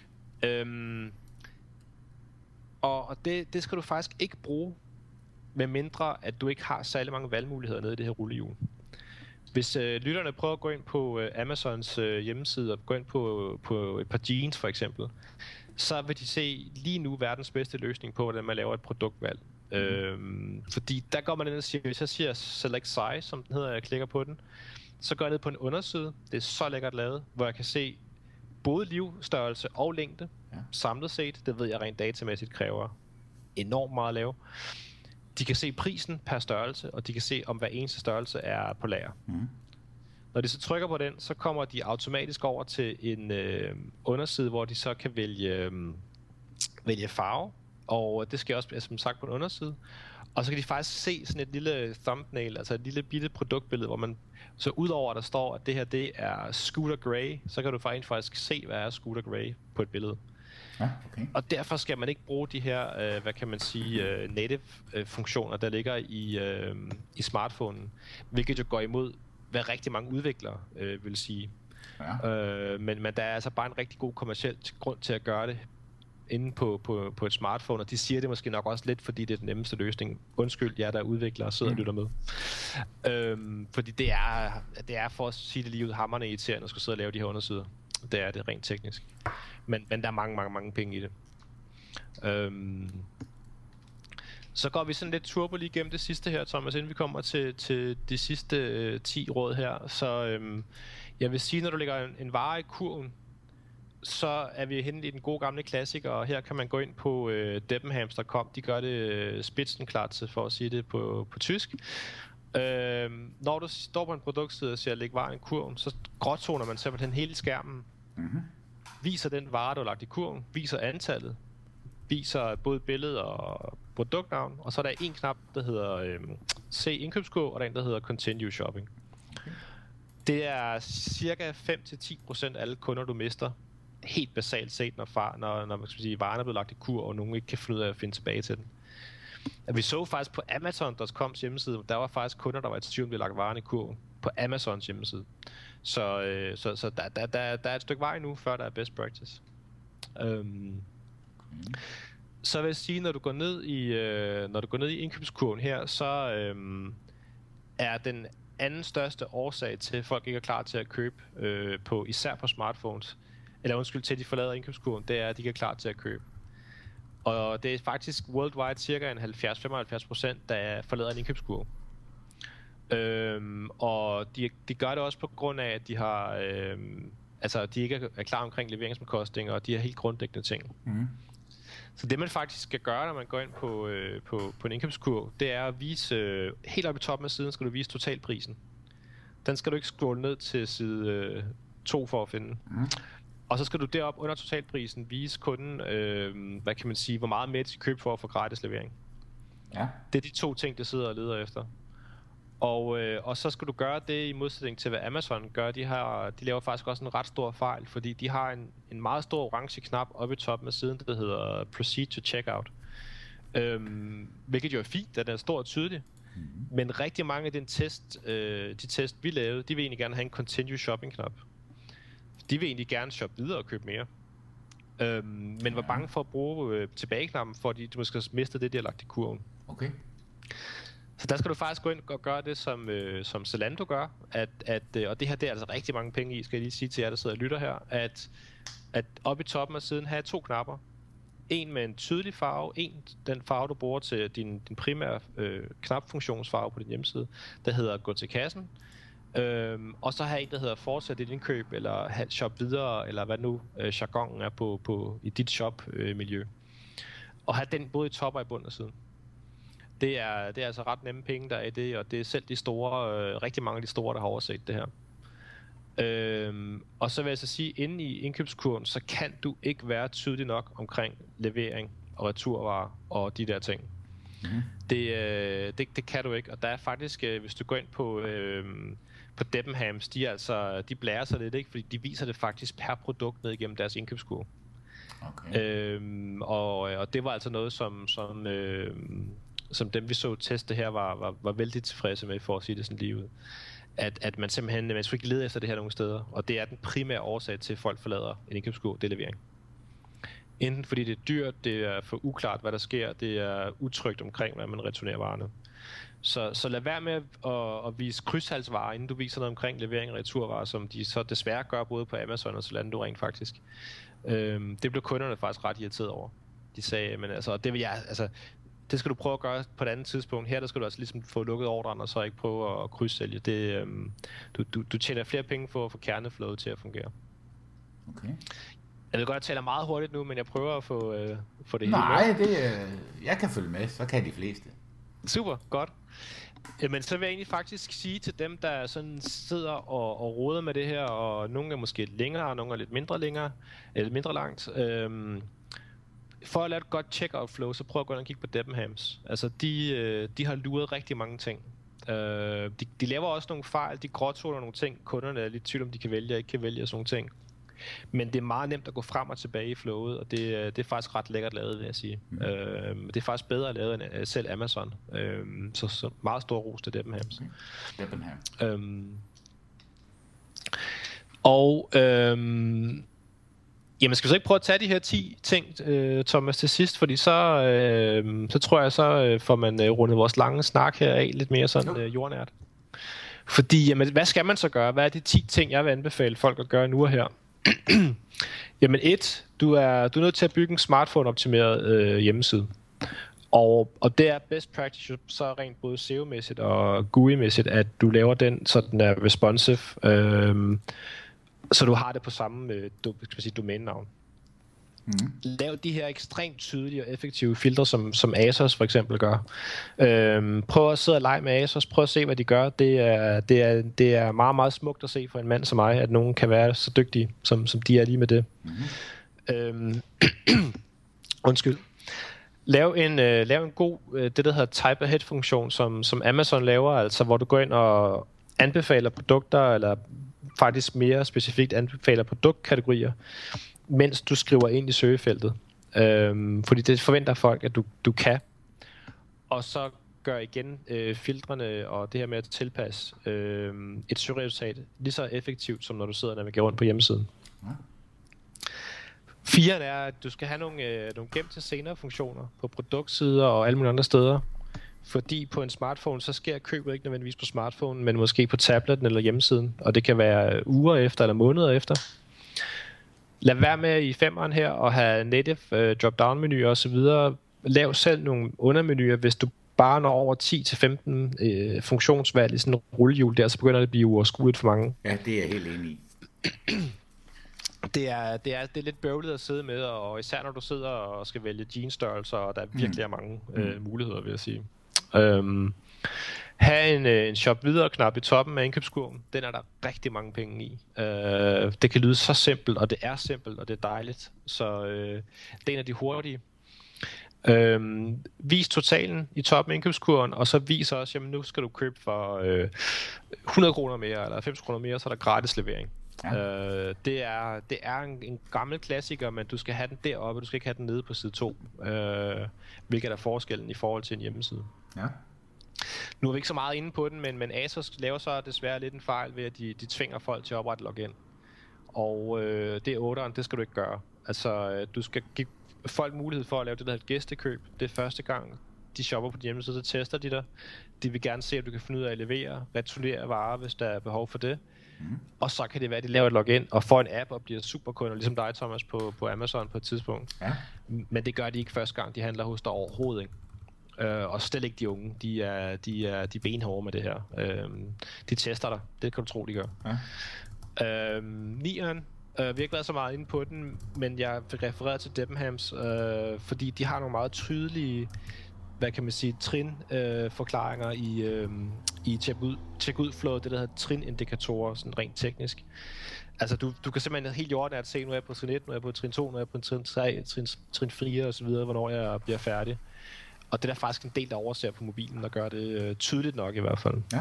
Og det skal du faktisk ikke bruge, med mindre at du ikke har særlig mange valgmuligheder nede i det her rullehjul. Hvis lytterne prøver at gå ind på Amazons hjemmeside og gå ind på et par jeans for eksempel, så vil de se lige nu verdens bedste løsning på, hvordan man laver et produktvalg. Fordi der går man ind og siger, hvis jeg siger select size, som den hedder, jeg klikker på den, så går jeg ned på en underside. Det er så lækkert lavet, hvor jeg kan se både livstørrelse og længde samlet set. Det ved jeg rent datamæssigt kræver enormt meget at lave. De kan se prisen per størrelse, og de kan se, om hver eneste størrelse er på lager. Når de så trykker på den, så kommer de automatisk over til en underside, hvor de så kan vælge farve. Og det sker også, som sagt, på en underside. Og så kan de faktisk se sådan et lille thumbnail, altså et lille bitte produktbillede, hvor man så udover at der står, at det her det er Scooter Grey, så kan du faktisk se, hvad er Scooter Grey på et billede. Ja, okay. Og derfor skal man ikke bruge de her, hvad kan man sige, native-funktioner, der ligger i smartphonen, hvilket jo går imod, hvad rigtig mange udviklere vil sige. Ja. Men der er altså bare en rigtig god kommerciel grund til at gøre det inde på et smartphone, og de siger det måske nok også lidt, fordi det er den nemmeste løsning. Undskyld jer, der er udviklere og sidder og lytter med. Fordi det er for at sige det lige ud hamrende irriterende at skulle sidde og lave de her undersider. Det er det rent teknisk. Men der er mange penge i det. Så går vi sådan lidt turbo lige igennem det sidste her, Thomas, inden vi kommer til de sidste 10 råd her. Så jeg vil sige, når du lægger en vare i kurven, så er vi henne i den gode gamle klassiker, og her kan man gå ind på Debenhams.com. De gør det spidsenklart, for at sige det på tysk. Når du står på en produktside og siger, læg varen i kurven, så gråtoner man simpelthen hele skærmen. Viser den vare, du har lagt i kurven, viser antallet, viser både billede og produktnavn, og så er der en knap, der hedder se indkøbskurv, og der er en, der hedder continue shopping. Det er cirka 5-10% af alle kunder, du mister, helt basalt set, når man skal sige, varen er blevet lagt i kur, og nogen ikke kan finde ud af at finde tilbage til den. Vi så faktisk på Amazon.coms hjemmeside, der var faktisk kunder, der var i tvivl om, de lagt varen i kurven på Amazons hjemmeside. Så der er et stykke vej nu, før der er best practice. Så vil jeg sige, når du går ned i indkøbskurven her, så er den anden største årsag til, at folk ikke er klar til at købe især på smartphones, eller undskyld, til de forlader indkøbskurven, det er, at de ikke er klar til at købe. Og det er faktisk worldwide cirka en 70-75%, der forlader en indkøbskurve. Og de gør det også på grund af, at de har de ikke er klar omkring leveringsomkostninger, og de har helt grundlæggende ting. Så det man faktisk skal gøre, når man går ind på en indkøbskurv, det er at vise, helt oppe i toppen af siden skal du vise totalprisen. Den skal du ikke scrolle ned til side 2 for at finde. Og Og så skal du derop under totalprisen vise kunden, hvad kan man sige, hvor meget med de køb for at få gratis levering. Ja. Det er de 2 ting, der sidder og leder efter. Og så skal du gøre det i modsætning til, hvad Amazon gør. De laver faktisk også en ret stor fejl, fordi de har en meget stor orange knap oppe i toppen af siden, der hedder Proceed to Checkout. Hvilket jo er fint, da den er stor og tydelig. Men rigtig mange af de test, vi lavede, de vil egentlig gerne have en Continue Shopping-knap. De vil egentlig gerne shoppe videre og købe mere. Men var bange for at bruge tilbageknappen, fordi du måske miste det, de har lagt i kurven. Okay. Så der skal du faktisk gå ind og gøre det, som Zalando gør, og det her, det er altså rigtig mange penge i, skal jeg lige sige til jer, der sidder og lytter her, at oppe i toppen af siden have 2 knapper. En med en tydelig farve, den farve, du bruger til din primære knapfunktionsfarve på din hjemmeside, der hedder gå til kassen, og så have en, der hedder fortsæt dit indkøb, eller shop videre, eller hvad nu jargonen er i dit shop-miljø. Og have den både i top og i bund af siden. Det er altså ret nemme penge, der er i det, og det er selv de store, rigtig mange af de store, der har overset det her. Og så vil jeg så sige, inde i indkøbskurven, så kan du ikke være tydelig nok omkring levering og returvarer og de der ting. Mm-hmm. Det kan du ikke, og der er faktisk, hvis du går ind på Debenhams, de blærer sig lidt, ikke? Fordi de viser det faktisk per produkt ned igennem deres indkøbskurve. Okay. Og det var altså noget, som dem vi så teste her var vældig tilfredse med, for at sige det sådan lige ud. At man simpelthen, man skal ikke lede efter det her nogle steder, og det er den primære årsag til, at folk forlader en indkøbskurv, det er levering. Enten fordi det er dyrt, det er for uklart, hvad der sker, det er utrygt omkring, hvad man returnerer varerne. Så lad være med at vise krydshalsvarer, inden du viser noget omkring levering og returvarer, som de så desværre gør både på Amazon og Zalando rent faktisk. Det blev kunderne faktisk ret irriteret over. De sagde, men altså, det vil jeg, altså, det skal du prøve at gøre på et andet tidspunkt. Her der skal du altså ligesom få lukket ordren, og så ikke prøve at krydssælge. Du tjener flere penge for at få kerneflowet til at fungere. Okay. Jeg vil godt tale meget hurtigt nu, men jeg prøver at få det hele med. Nej, jeg kan følge med, så kan de fleste. Super, godt. Men så vil jeg egentlig faktisk sige til dem, der sådan sidder og roder med det her, og nogle er måske længere, og nogle er lidt mindre langt. For at lave et godt checkout flow, så prøv at gå ind og kigge på Debenhams. Altså, de har luret rigtig mange ting. De laver også nogle fejl, de gråzoner nogle ting. Kunderne er lidt tvivl om, de kan vælge og ikke kan vælge og sådan nogle ting. Men det er meget nemt at gå frem og tilbage i flowet, og det er faktisk ret lækkert lavet, vil jeg sige. Det er faktisk bedre lavet end selv Amazon. Så meget stor ros til Debenhams. Okay. Debenham. Jamen skal vi så ikke prøve at tage de her 10 ting, Thomas, til sidst, fordi så tror jeg, så får man rundet vores lange snak her af lidt mere sådan jordnært. Fordi, jamen, hvad skal man så gøre? Hvad er de 10 ting, jeg vil anbefale folk at gøre nu og her? Jamen 1, du er nødt til at bygge en smartphone-optimeret hjemmeside. Og det er best practice så rent både SEO-mæssigt og GUI-mæssigt, at du laver den, så den er responsive, så du har det på samme domænenavn. Lav de her ekstremt tydelige og effektive filtre, som Asos for eksempel gør. Prøv at sidde og lege med Asos, prøv at se, hvad de gør. Det er meget, meget smukt at se for en mand som mig, at nogen kan være så dygtige, som de er lige med det. Undskyld. Lav en god, det der hedder type ahead funktion, som Amazon laver, altså hvor du går ind og anbefaler produkter, eller faktisk mere specifikt anbefaler produktkategorier, mens du skriver ind i søgefeltet. Fordi det forventer folk, at du kan. Og så gør igen filtrene og det her med at tilpasse et søgeresultat lige så effektivt, som når du sidder og navigerer rundt på hjemmesiden. 4 er, at du skal have nogle gemt til senere funktioner på produktsider og alle mulige andre steder. Fordi på en smartphone, så sker købet ikke nødvendigvis på smartphonen, men måske på tabletten eller hjemmesiden. Og det kan være uger efter eller måneder efter. Lad være med i 5'eren her og have native drop-down-menuer og så videre. Lav selv nogle undermenuer, hvis du bare når over 10-15 funktionsvalg i sådan en rullehjul der, så begynder det at blive uoverskueligt for mange. Ja, det er jeg helt enig i. Det er lidt bøvlet at sidde med, og især når du sidder og skal vælge jeansstørrelser, og der virkelig er mange muligheder, vil jeg sige. have en shop videre knap i toppen af indkøbskurven, den er der rigtig mange penge i. Det kan lyde så simpelt, og det er simpelt, og det er dejligt. Så det er en af de hurtige. Vis totalen i toppen af indkøbskurven, og så vis også, jamen nu skal du købe for 100 kroner mere, eller 90 kroner mere, så er der gratis levering. Ja. Det er en gammel klassiker, men du skal have den deroppe, du skal ikke have den nede på side 2, hvilket er forskellen i forhold til en hjemmeside. Ja. Nu er vi ikke så meget inde på den, men Asos laver så desværre lidt en fejl ved, at de tvinger folk til at oprette login. Og det er 8'eren, det skal du ikke gøre. Altså, du skal give folk mulighed for at lave det, der hedder et gæstekøb. Det er første gang, de shopper på din hjemmeside, så tester de dig. De vil gerne se, at du kan finde ud af at levere, returnere varer, hvis der er behov for det. Og så kan det være, at de laver et login og får en app og bliver superkunder, ligesom dig, Thomas, på Amazon på et tidspunkt. Ja. Men det gør de ikke første gang, de handler hos dig overhovedet, ikke? Og slet ikke de unge. De er benhårde med det her. De tester dig. Det kan du tro, de gør. Ja. 9'eren. Vi har ikke været så meget inde på den, men jeg vil referere til Debenhams, fordi de har nogle meget tydelige, hvad kan man sige, trin-forklaringer i check-ud-flowet, det der hedder trin-indikatorer, sådan rent teknisk. Altså, du kan simpelthen helt jordnært se, nu er jeg på trin 1, nu er jeg på trin 2, nu er jeg på trin 3, trin 4 og så videre, hvornår jeg bliver færdig. Og det er der faktisk en del, der overser på mobilen og gør det tydeligt nok i hvert fald. Ja.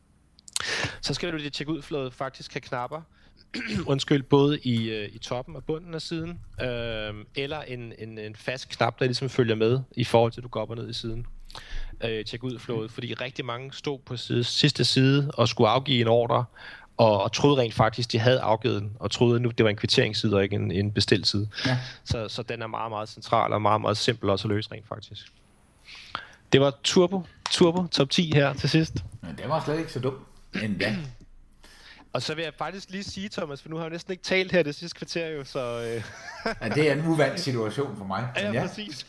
Så skal du i check-ud-flowet faktisk have knapper, både i toppen og bunden af siden, eller en fast knap, der ligesom følger med i forhold til, at du går op og ned i siden. Check-ud-flowet, fordi rigtig mange stod på sidste side og skulle afgive en ordre, og troede rent faktisk, de havde afgivet den, og troede nu, det var en kvitteringsside og ikke en bestilside. Ja. Så den er meget, meget central og meget, meget simpel også at løse rent faktisk. Det var Turbo top 10 her til sidst. Men det var slet ikke så dumt endda. Og så vil jeg faktisk lige sige, Thomas, for nu har jeg næsten ikke talt her det sidste kvarter jo, så... Ja, det er en uvant situation for mig. Ja, præcis.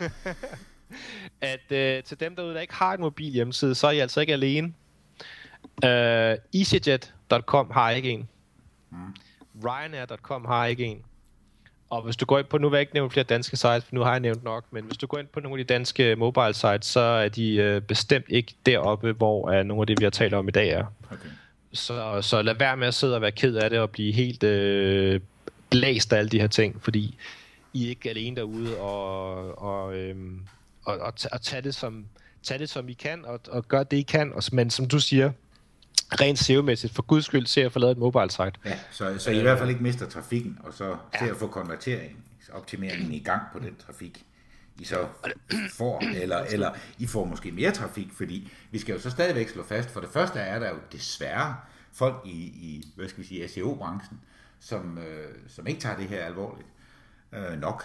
At til dem derude, der ikke har en mobil hjemmeside, så er I altså ikke alene. EasyJet.com har ikke en. Ryanair.com har ikke en. Og hvis du går ind på, nu vil jeg ikke nævne flere danske sites, for nu har jeg nævnt nok, men hvis du går ind på nogle af de danske mobile sites, så er de bestemt ikke deroppe, hvor nogle af det, vi har talt om i dag er. Okay. Så lad være med at sidde og være ked af det og blive helt blæst af alle de her ting, fordi I er ikke alene derude og tage det som I kan og gøre det I kan, men som du siger, rent SEO-mæssigt, for guds skyld, se at få lavet et mobile site. Ja, så I hvert fald ikke mister trafikken, og så se at få optimeringen i gang på den trafik, I så får, eller I får måske mere trafik, fordi vi skal jo så stadigvæk slå fast, for det første er der jo desværre folk i hvad skal vi sige, SEO-branchen, som ikke tager det her alvorligt nok.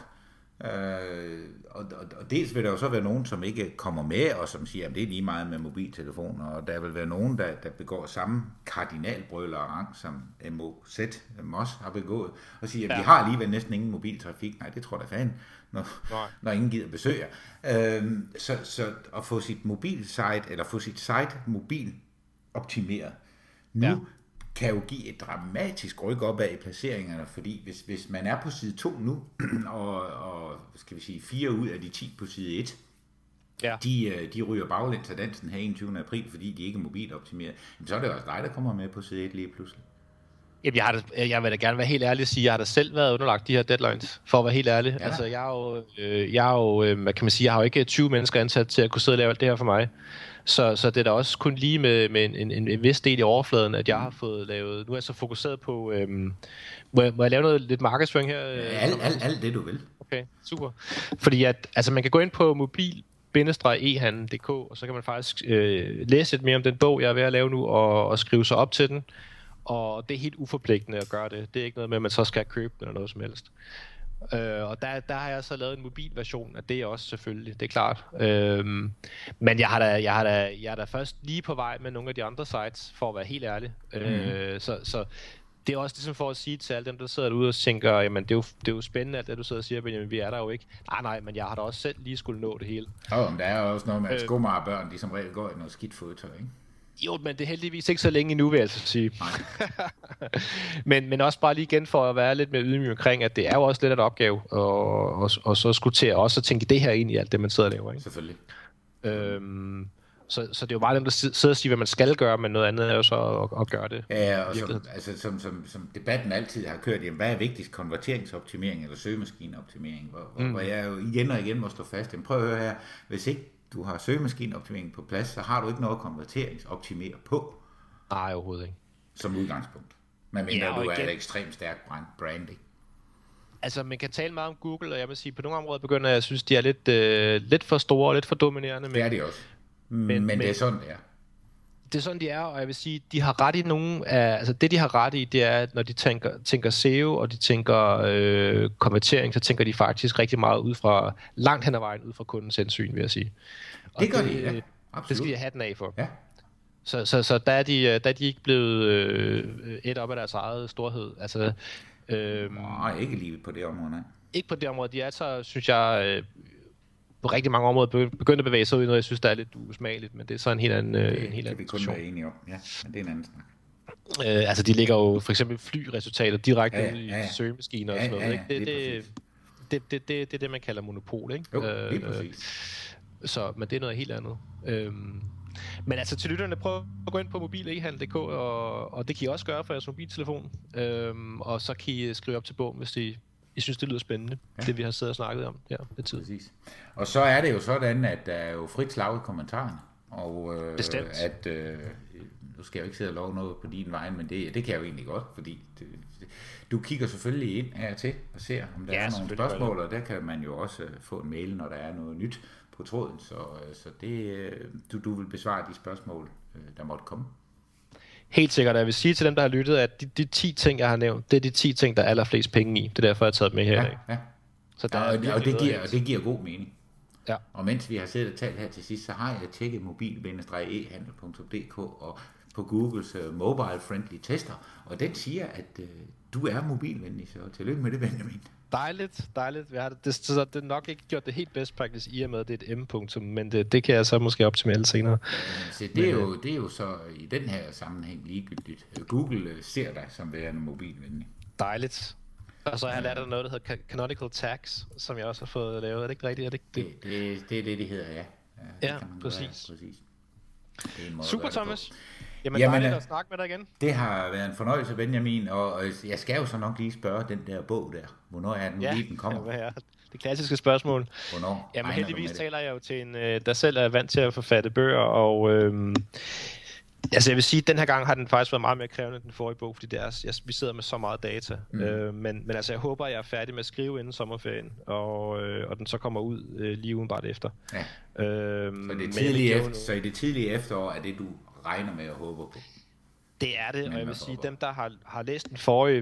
Og dels vil der jo så være nogen, som ikke kommer med, og som siger, at det er lige meget med mobiltelefoner, og der vil være nogen, der begår samme kardinalbrølerang, som MOS har begået, og siger, at vi har alligevel næsten ingen mobiltrafik. Nej, det tror jeg da fanden, når ingen gider besøge jer. Så at få sit mobilsite, eller få sit site mobil optimeret, nu kan jo give et dramatisk ryk opad i placeringerne, fordi hvis man er på side 2 nu, og skal vi sige 4 ud af de 10 på side 1, de ryger baglæns af dansen her 21. april, fordi de ikke er mobiloptimeret, så er det også dig, der kommer med på side 1 lige pludselig. Jamen, jeg vil da gerne være helt ærlig og sige, at jeg har da selv været underlagt de her deadlines, for at være helt ærlig. Ja. Altså, jeg er jo, hvad kan man sige, jeg har jo ikke 20 mennesker ansat til at kunne sidde og lave alt det her for mig. Så det er da også kun lige med en vis del i overfladen, at jeg har fået lavet... Nu er jeg så fokuseret på... Må jeg lave lidt markedsføring her? Alt det, du vil. Okay, super. Fordi altså, man kan gå ind på mobil-ehandel.dk, og så kan man faktisk læse lidt mere om den bog, jeg er ved at lave nu, og skrive sig op til den. Og det er helt uforpligtende at gøre det. Det er ikke noget med, at man så skal købe den eller noget som helst. Og der har jeg så lavet en mobilversion af det også selvfølgelig, det er klart. Men jeg er da først lige på vej med nogle af de andre sites, for at være helt ærlig. Så det er også ligesom for at sige til alle dem, der sidder derude og tænker, jamen det er jo spændende alt det, du sidder og siger, Benjamin, vi er der jo ikke. Nej, men jeg har da også selv lige skulle nå det hele. Men der er jo også noget med, at skomagerbørn, de som regel går i noget skidt fodtøj, ikke? Jo, men det er heldigvis ikke så længe endnu, vil jeg altså sige. men også bare lige igen for at være lidt mere ydmyg omkring, at det er jo også lidt af en opgave, og så skulle til også at tænke det her ind i alt det, man sidder og laver. Ikke? Selvfølgelig. Så det er jo meget nemt at sidde og sige, hvad man skal gøre, men noget andet er jo så at gøre det. Ja, og som debatten altid har kørt, jamen, hvad er vigtigst, konverteringsoptimering eller søgemaskineoptimering? Hvor jeg jo igen og igen må stå fast. Jamen, prøv at høre her, hvis ikke du har søgemaskineoptimering på plads, så har du ikke noget konverteringsoptimere på. Nej, overhovedet ikke. Som udgangspunkt. Men mener du er et ekstremt stærkt brand, ikke? Altså, man kan tale meget om Google, og jeg vil sige, på nogle områder begynder jeg at synes, de er lidt for store og lidt for dominerende. Det er de også. Men det er sådan, det er. Det er sådan, de er, og jeg vil sige, de har ret i altså det, de har ret i, det er, at når de tænker SEO, og de tænker konvertering, så tænker de faktisk rigtig meget ud fra, langt hen ad vejen, ud fra kundens hensyn, vil jeg sige. Og det gør de, ja. Absolut. Det skal de have hatten af for. Ja. Så der er de ikke blevet et op af deres eget storhed. Altså, nej, ikke lige på det område, nej. Ikke på det område. De er så, synes jeg, på rigtig mange områder begyndt at bevæge sig ud i noget, jeg synes, der er lidt usmageligt, men det er så en helt anden det kan vi kun være enige om, ja, men det er en anden snak. Altså, de ligger jo for eksempel flyresultater direkte ud i søgemaskiner og sådan noget. Ikke? Det er det, man kalder monopol, ikke? Jo, lige præcis. Men det er noget helt andet. Men altså til lytterne, prøv at gå ind på mobilehandel.dk, og det kan I også gøre for jeres mobiltelefon. Og så kan I skrive op til bogen, hvis I synes, det lyder spændende, det vi har siddet og snakket om her med tid. Præcis. Og så er det jo sådan, at der er jo frit slag i kommentarerne. Og at, nu skal jeg jo ikke sidde og love noget på din vej, men det kan jeg jo egentlig godt, fordi du kigger selvfølgelig ind her til og ser, om der er nogle spørgsmål, og der kan man jo også få en mail, når der er noget nyt på tråden, så det, du vil besvare de spørgsmål, der måtte komme. Helt sikkert, jeg vil sige til dem, der har lyttet, at de 10 ting, jeg har nævnt, det er de 10 ting, der er allerflest penge i. Det er derfor, jeg har taget med her i dag. Ja. Så og det giver god mening. Ja. Og mens vi har siddet og talt her til sidst, så har jeg tjekket mobil-e-handel.dk og på Googles mobile friendly tester, og den siger, at du er mobilvenlig, så tillykke med det, Benjamin. Dejligt. Så det er nok ikke gjort det helt best practice i og med, at det er et M-punktum, men det kan jeg så måske optimere senere. Så det er jo så i den her sammenhæng ligegyldigt. Google ser dig som værende mobilvenlig. Dejligt. Og så har jeg lært noget, der hedder Canonical Tags, som jeg også har fået lavet. Er det ikke rigtigt? Det er det, de hedder, ja. Ja, præcis. Det er en måde super, Thomas. Jamen dejligt at snakke med dig igen. Det har været en fornøjelse, Benjamin, og jeg skal jo så nok lige spørge den der bog der. Hvornår er den lige, den kommer? Ja, det klassiske spørgsmål. Hvornår? Jamen heldigvis taler jeg jo til en, der selv er vant til at forfatte bøger, og altså jeg vil sige, at den her gang har den faktisk været meget mere krævende end den forrige bog, fordi vi sidder med så meget data. Men altså jeg håber, at jeg er færdig med at skrive inden sommerferien, og den så kommer ud lige udenbart efter. Ja. Så i det tidlige efterår er det, du regner med at håbe på? Det er det, og jeg vil sige, dem der har læst den forrige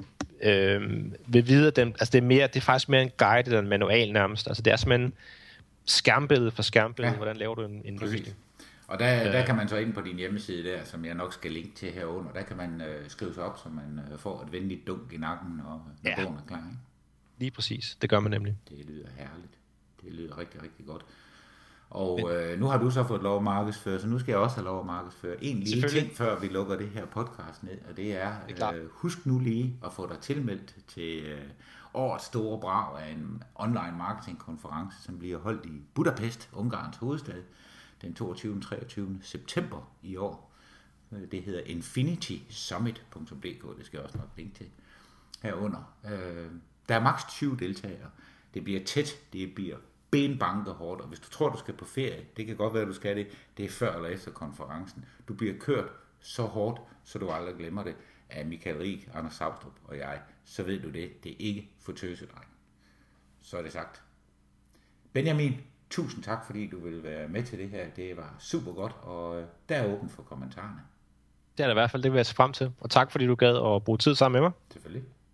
vil vide, at det er faktisk mere en guide eller en manual nærmest. Altså det er simpelthen skærmbillede for skærmbillede, hvordan laver du en løsning. Og der kan man så ind på din hjemmeside der, som jeg nok skal linke til herunder, der kan man skrive sig op, så man får et venligt dunk i nakken, og når bogen er klar. Ikke? Lige præcis, det gør man nemlig. Det lyder herligt. Det lyder rigtig, rigtig godt. Og nu har du så fået lov at markedsføre, så nu skal jeg også have lov at markedsføre en lille ting, før vi lukker det her podcast ned, og det er husk nu lige at få dig tilmeldt til årets store brag af en online marketingkonference, som bliver holdt i Budapest, Ungarns hovedstad, den 22. og 23. september i år. Det hedder infinitysummit.dk, det skal jeg også nok linke til herunder. Der er maks 20 deltagere. Det bliver tæt, det bliver benbanke hårdt, og hvis du tror, du skal på ferie, det kan godt være, du skal det er før eller efter konferencen. Du bliver kørt så hårdt, så du aldrig glemmer det, af Michael Rig, Anders Sautrup og jeg, så ved du det. Det er ikke for tøsedreng. Så er det sagt. Benjamin, tusind tak, fordi du ville være med til det her. Det var super godt, og der er åben for kommentarerne. Det er der i hvert fald, det vil jeg se frem til. Og tak, fordi du gad at bruge tid sammen med mig. Selvfølgelig.